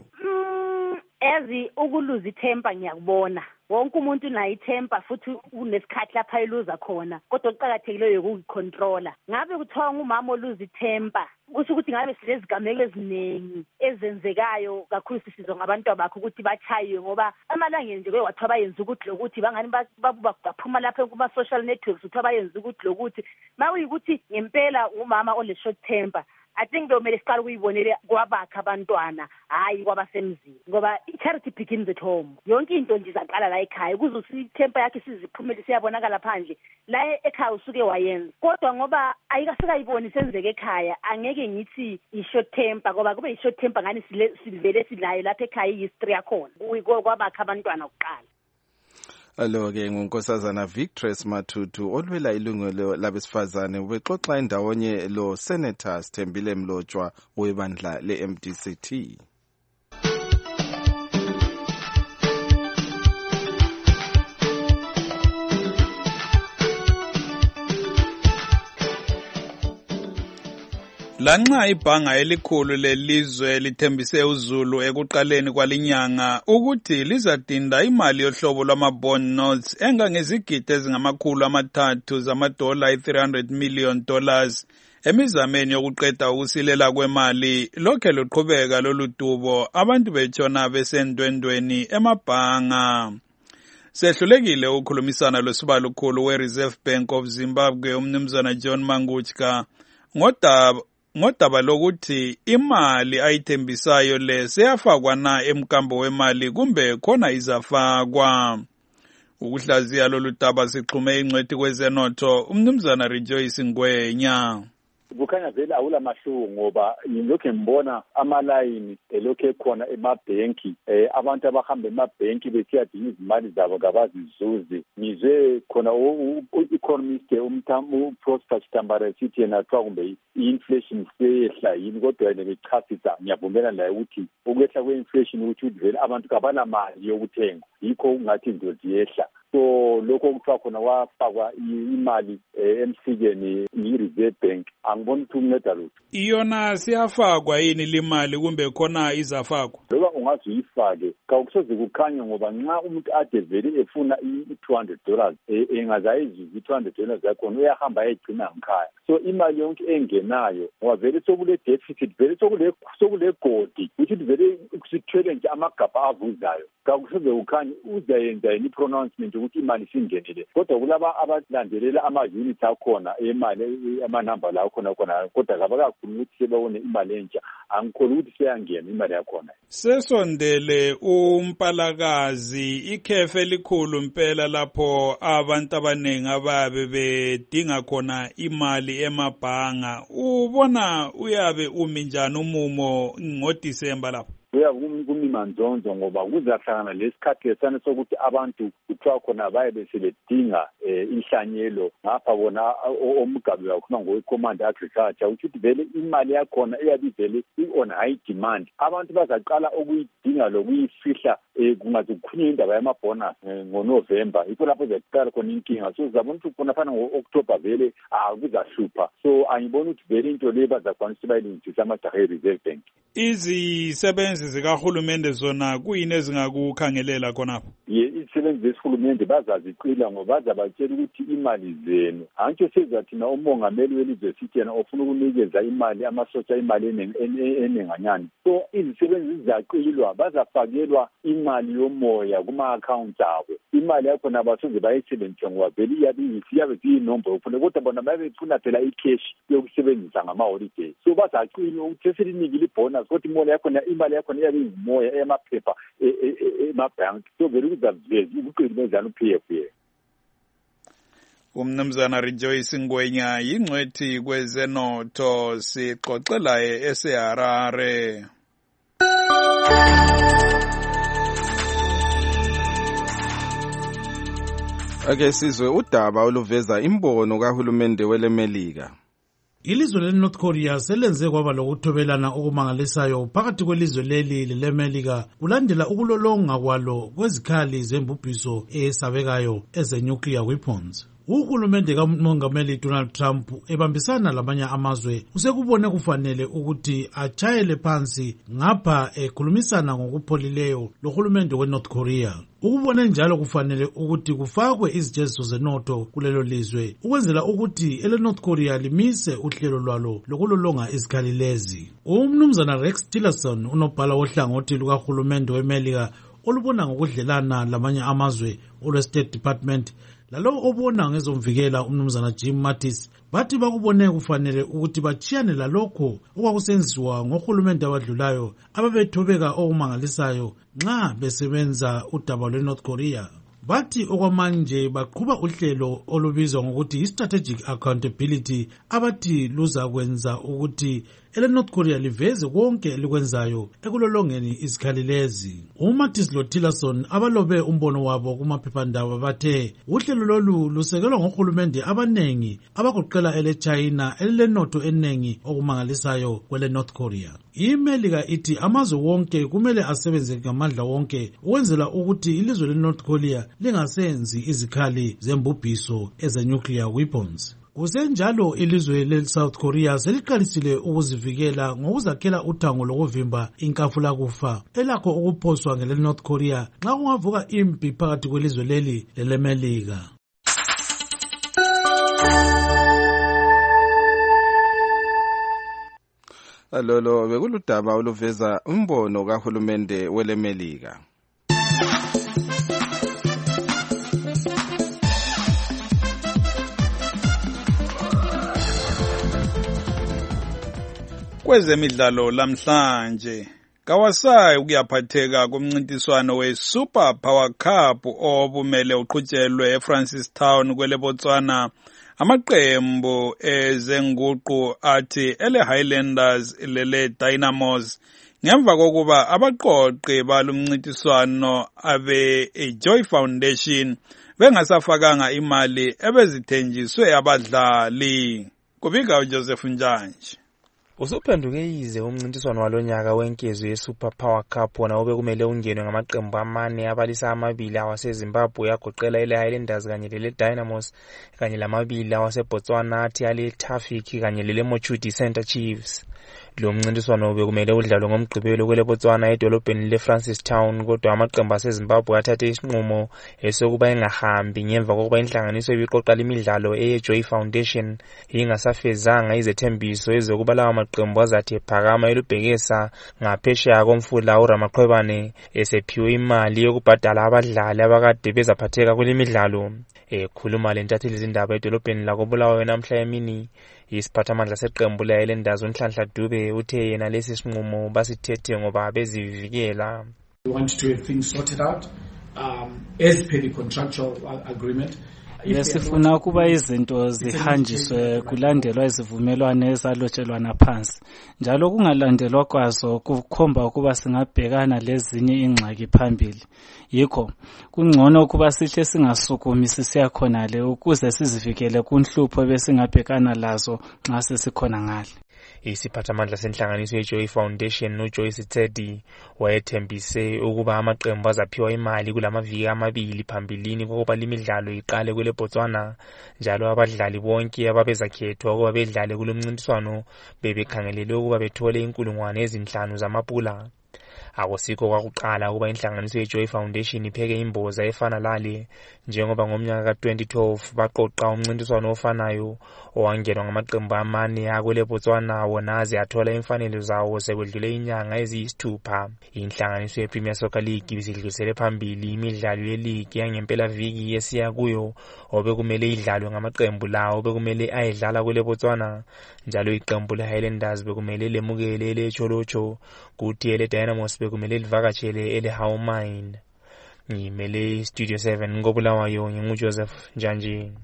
Ezi ukuluza ithempa ngiyakubona. Wonke umuntu nayo ithempa futhi unesikhathi lapha eluza khona, kodwa okuqakathekileyo ukuyicontrola. Ngabe kuthiwa umama oluza ithempa kusho ukuthi ngabe silezigameko eziningi ezenzekayo kakhulu sisizwa ngabantu abakho ukuthi bachayiwe, ngoba amalangeni nje kwathiwa bayenza ukuthi lokuthi bangani baphuma lapha kuma social networks uthiwa bayenza ukuthi lokuthi mawuyikuthi ngempela umama ole short temper I think kumele siqale ukuyibonele kwabakha abantwana hayi kwabasemzini ngoba charity begins at home. Yonke into nje izaqala la ekhaya ukuze usithempa yakhe siziphumele siyabonakala phandle la ekhaya usuke wayenza. Kodwa ngoba ayikafika iboni senzeke ekhaya angeke ngithi i-short temper ngoba kube i-short temper ngani sivele silayo lapha ekhaya i-history yakhona kwabakha abantwana kuqala. Alo-ke ngunkosazana Victress Matutu olwela ilungelo labesifazane ubexoxa endawonye lo Senator Sithembile Mlotshwa webandla le-M D C T. Lanxa ibhanga elikhulu lelizwe lithembise uZulu ekuqaleni kwalinyanga ukuthi lizadinda imali yohlobo lwama-bond notes engangezigidi ezingamakhulu amathathu zamadola i-three hundred million dollars emizameni yokuqeda ukusilela kwemali lokhe luqhubeka lolu dubo abantu betshona besendwendweni emabhanga. Sehlulekile ukukhulumisana losibalukhulu we-Reserve Bank of Zimbabwe umnumzana John Manguchka ngodaba ngodaba lokuthi imali ayithembisayo le seyafakwa na emkambo wemali kumbe khona izafakwa. Ukuhlaziya lolu daba sixhume ingcwethi kwezenotho umnumzana Rejoice Ngwenya. Kukhanya vele awula mahluko ngoba ngilokho ngibona amalayini elokho ekhona emabhenki eh abantu abahamba emabhenki besiyadinga izimali zabo kabazizuzi. Ngizwe khona u-economist umthambo Prosper Chitambara sithi yena kuthiwa kumbe i-inflation seyehla yini kodwa yena bechasisa ngiyavumelana naye ukuthi ukwehla kwe-inflation ukuthi vele abantu kabana mali yokuthenga yikho ungathi into ziyehla. So lokho kuthiwa khona wafakwa imali emsikeni yi-Reserve Bank angiboni ukuthi unceda lutho. Iyona siyafakwa yini limali kumbe khona izafakwa? Loba ungathi uyifake kawukusoze kukhanye ngoba nxa umuntu ade vele efuna i-two hundred dollars engazayizuza i-two hundred dollars yakhona uyahamba ayigcina ngikhaya. So imali yonke engenayo ngoba vele sokule deficit vele sokule sokule godi ukuthi vele kusithwele nje amagabha avuzayo kawukusoze kukhanye uzayenza yini pronouncement ukuthi imali singenele kodwa kulaba abalandelela ama-units akhona emali amanamba lawo khona khona kodwa kabakakhulu ukuthi sebawone imali entsha angikholwa ukuthi seyangena imali yakhona. Sesondele umpalakazi ikhefe elikhulu impela lapho abantu abaningi ababe bedinga khona imali emabhanga. Ubona uyabe umi njani umumo ngoDisemba lapho? Kuya kumima nzonzo ngoba kuzahlangana lesikhathi lesana sokuthi abantu kuthiwa khona baye beseledinga inhlanyelo ngapha bona omgabi wakhona ngowe-command agriculture ukuthi vele imali yakhona eyabivele i-on high demand abantu bazaqala ukuyidinga lokuyifihla kungaze kukhunye indaba yamabonus ngoNovember yikho lapho zaqala khona inkinga. So zabona ukuthi khona fana ngo-October vele kuzahlupha. So angibona ukuthi vele into le bazakwanisa bayilungisisa amajaha e-Reserve Bank. Izisebenzi zikahulumende zona kuyini ezingakukhangelela khonapho? Ye izisebenzi zesihulumende bazaziqila ngoba bazabatshela ukuthi imali zenu antsho sezathina umongameli welizwe sithi yena ofuna ukunikeza imali amasotsha imali enenganyani. So izisebenzi zizaqilwa bazafakelwa imali yomoya kuma-accounts abo. Imali yakhona abasoze bayisebenzise ngoba vele iyabe ziyinombolo ufuna kodwa bona babefuna phela i-cash yokusebenzisa ngama-holiday. So bazacilwa ukuthi sesilinikile ibonus kodwa imali yakhona imali yakhona iyabe iyimoya emaphepha emabhanki. So vele kuzaveza ubuqili bezana u-P F ye. Umnumzana Rejoice Ngwenya yingcwethi kwezenotho sixoxelaye eseHarare. Ake sizwe udaba oluveza imbono kahulumende welemelika. Ilizwe le-North Korea selenze kwaba lokuthobelana okumangalisayo phakathi kwelizwe leli leMelika kulandela ukulolonga kwalo kwezikhali zembubhiso esabekayo eze-nuclear weapons. Uhulumende kamongameli Donald Trump ebambisana lamanye amazwe usekubone kufanele ukuthi achayele phansi ngapha ekhulumisana ngokupholileyo lohulumende we-North Korea. Ukubone njalo kufanele ukuthi kufakwe izijeziso zenotho kulelo lizwe ukwenzela ukuthi ele-North Korea limise uhlelo lwalo lokulolonga izikhali lezi. Umnumzana Rex Tillerson unobhala wohlangothi lukahulumende weMelika olubona ngokudlelana lamanye amazwe olwe-State Department lalowo obona ngezomvikela umnumzana Jim Mattis bathi bakubone kufanele ukuthi bachiyane lalokho okwakusenziwa ngohulumende abadlulayo ababethobeka okumangalisayo nxa besebenza udaba lwe-North Korea. Bathi okwamanje baqhuba uhlelo olubizwa ngokuthi i-strategic accountability abathi luzakwenza ukuthi ele-North Korea liveze konke elikwenzayo ekulolongeni izikhali lezi. uMattis loTillerson abalobe umbono wabo kumaphephandaba bathe uhlelo lolu lusekelwa ngohulumende abanengi abagoqela ele-China elilenotho enengi okumangalisayo kwele-North Korea. IMelika ithi amazwe wonke kumele asebenze ngamandla wonke ukwenzela ukuthi ilizwe le-North Korea lingasenzi izikhali zembubhiso eze-nuclear weapons. Kusenjalo ilizwe le-South Korea seliqalisile ukuzivikela ngokuzakhela uthango lokuvimba inkafula kufa elakho ukuphoswa ngele-North Korea nxa kungavuka impi phakathi kwelizwe leli lele-Melika. Lolo bekuludaba oluveza umbono kahulumende wele-Melika. Kwezemidlalo lamhlanje kawasayi ukuyaphatheka kumncintiswano we-Super Power Cup obumele uqhutshelwe eFrancistown kwele-Botswana. Amaqembu ezenguqu athi ele-Highlanders lele-Dynamos ngemva kokuba abaqoqi balumncintiswano abe-Joy Foundation bengasafakanga imali ebezithenjiswe abadlali. Kubika uJoseph Njanje. Usuphenduke yize umncintiswano walonyaka wenkezo ye-Super Power Cup wona obekumele ungenwe ngamaqembu amane abalisa amabili awaseZimbabwe yagoqela ele-Highlanders kanye lele-Dynamos kanye lamabili awasebotswana athi ale-Tafik kanye lele-Mochudi Center Chiefs. Lo mncintiswano bekumele udlalwe ngomgqibelo kwele-Botswana edolobheni le-Francistown kodwa amaqembu aseZimbabwe athathe isinqumo esokuba engahambi ngemva kokuba inhlanganiso ibiqoqa imidlalo eye-Joy Foundation ingasafezanga izethembiso ezokuba lawa maqembu azathi ephakama elubhekesa ngaphesheya komfula uRamaqhwebane esephiwe imali yokubhadala abadlali abakade bezaphatheka kule midlalo. Ekhuluma lentatheli izindaba edolobheni lakoBulawayo namhla emini, isiphathamandla seqembu le-Highlanders uNhlanhla Dube uthe yena lesi sinqumo basithethe ngoba bezivikela. We want to have things sorted out um, as per the contractual agreement. Besifuna ukuba izinto zihanjiswe kulandelwa izivumelwano ezalotshelwana phansi. Njalo kungalandelwa kwazo kukhomba ukuba singabhekana lezinye ingxaki phambili. Yikho kungcono ukuba sihle singasukumi sisiyakhona le ukuze sizivikele kunhlupho besingabhekana lazo nxa sesikhona ngale. Isiphathamandla senhlanganiso ye-Joy Foundation uJoyce Teddy wayethembise ukuba amaqembu azaphiwa imali kulamaviki amabili phambilini kokuba limidlalo iqale kwele Botswana. Njalo abadlali bonke ababezakhethwa ukuba bedlale kulomncintiswano bebekhangelele ukuba bethole inkulungwane ezinhlanu zamapula. Akusikho kwakuqala ukuba inhlanganiso ye-Joy Foundation ipheke imboza efana lale njengoba ngomnyaka ka-twenty twelve baqoqa umncintiswano ofanayo owangenwa ngamaqembu amane akwele Botswana wona aze athola imfanelo zawo sekwedlule inyanga eziyisithupha. Inhlanganiso ye-Premier Soccer League ibisidlulisele phambili imidlalo ye-league yangempela viki esiya kuyo obekumele idlalwe ngamaqembu lawo obekumele ayedlala kwele Botswana. Njalo iqembu le-Highlanders bekumele lemukele ele-Cholocho kuthi ele-Dynamos bekumele livakatshele ele-How Mine. Ngimele Studio seven ngoBulawayo nginguJoseph Njanje.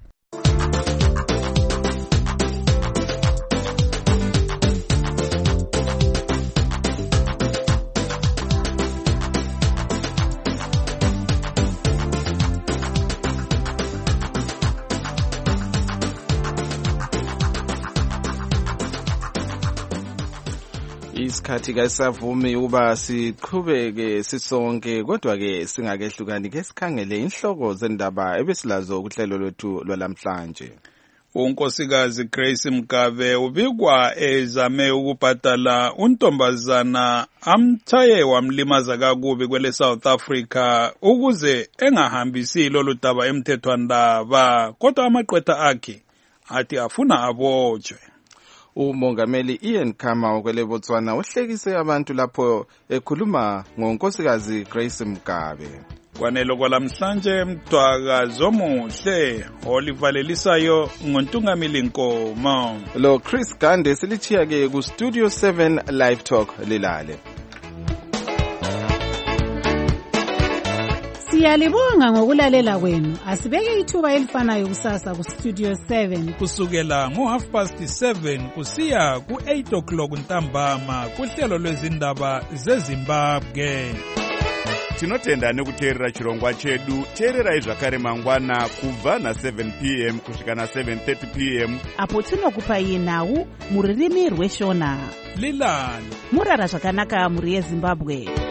Isikhathi kasavumi uba siqhubeke sisonke kodwa ke singakehlukani ke sikhangele inhloko zendaba ebesilazo kuhlelo lwethu lwalamhlanje. unkosikazi Grace Mugabe ubikwa ezame ukubhadala untombazana amthaye wamlimaza kakubi kwele South Africa ukuze engahambisi lolu daba emthethwandaba, kodwa amaqwetha akhe athi afuna abotshwe. umongameli Ian Khama okwele Botswana uhlekise abantu lapho ekhuluma ngonkosikazi Grace Mugabe. Kwanelo kwalamhlanje mdwaka zomuhle olivalelisayo ngontungamili Nkomo. Lo Chris Gande silichiya ke ku Studio seven Live Talk lilale. Siyalibonga ngokulalela kwenu. Asibeke ithuba elifanayo kusasa ku Studio seven kusukela ngo half past seven kusiya ku eight o'clock ntambama kuhlelo lwezindaba zeZimbabwe. Tinotenda nekuteerera chirongwa chedu. Teererai zvakare mangwana kubva na seven p m kusvika na seven thirty p m apo tinokupai nhau muririmi rweshona. Lilani murara zvakanaka muri yeZimbabwe.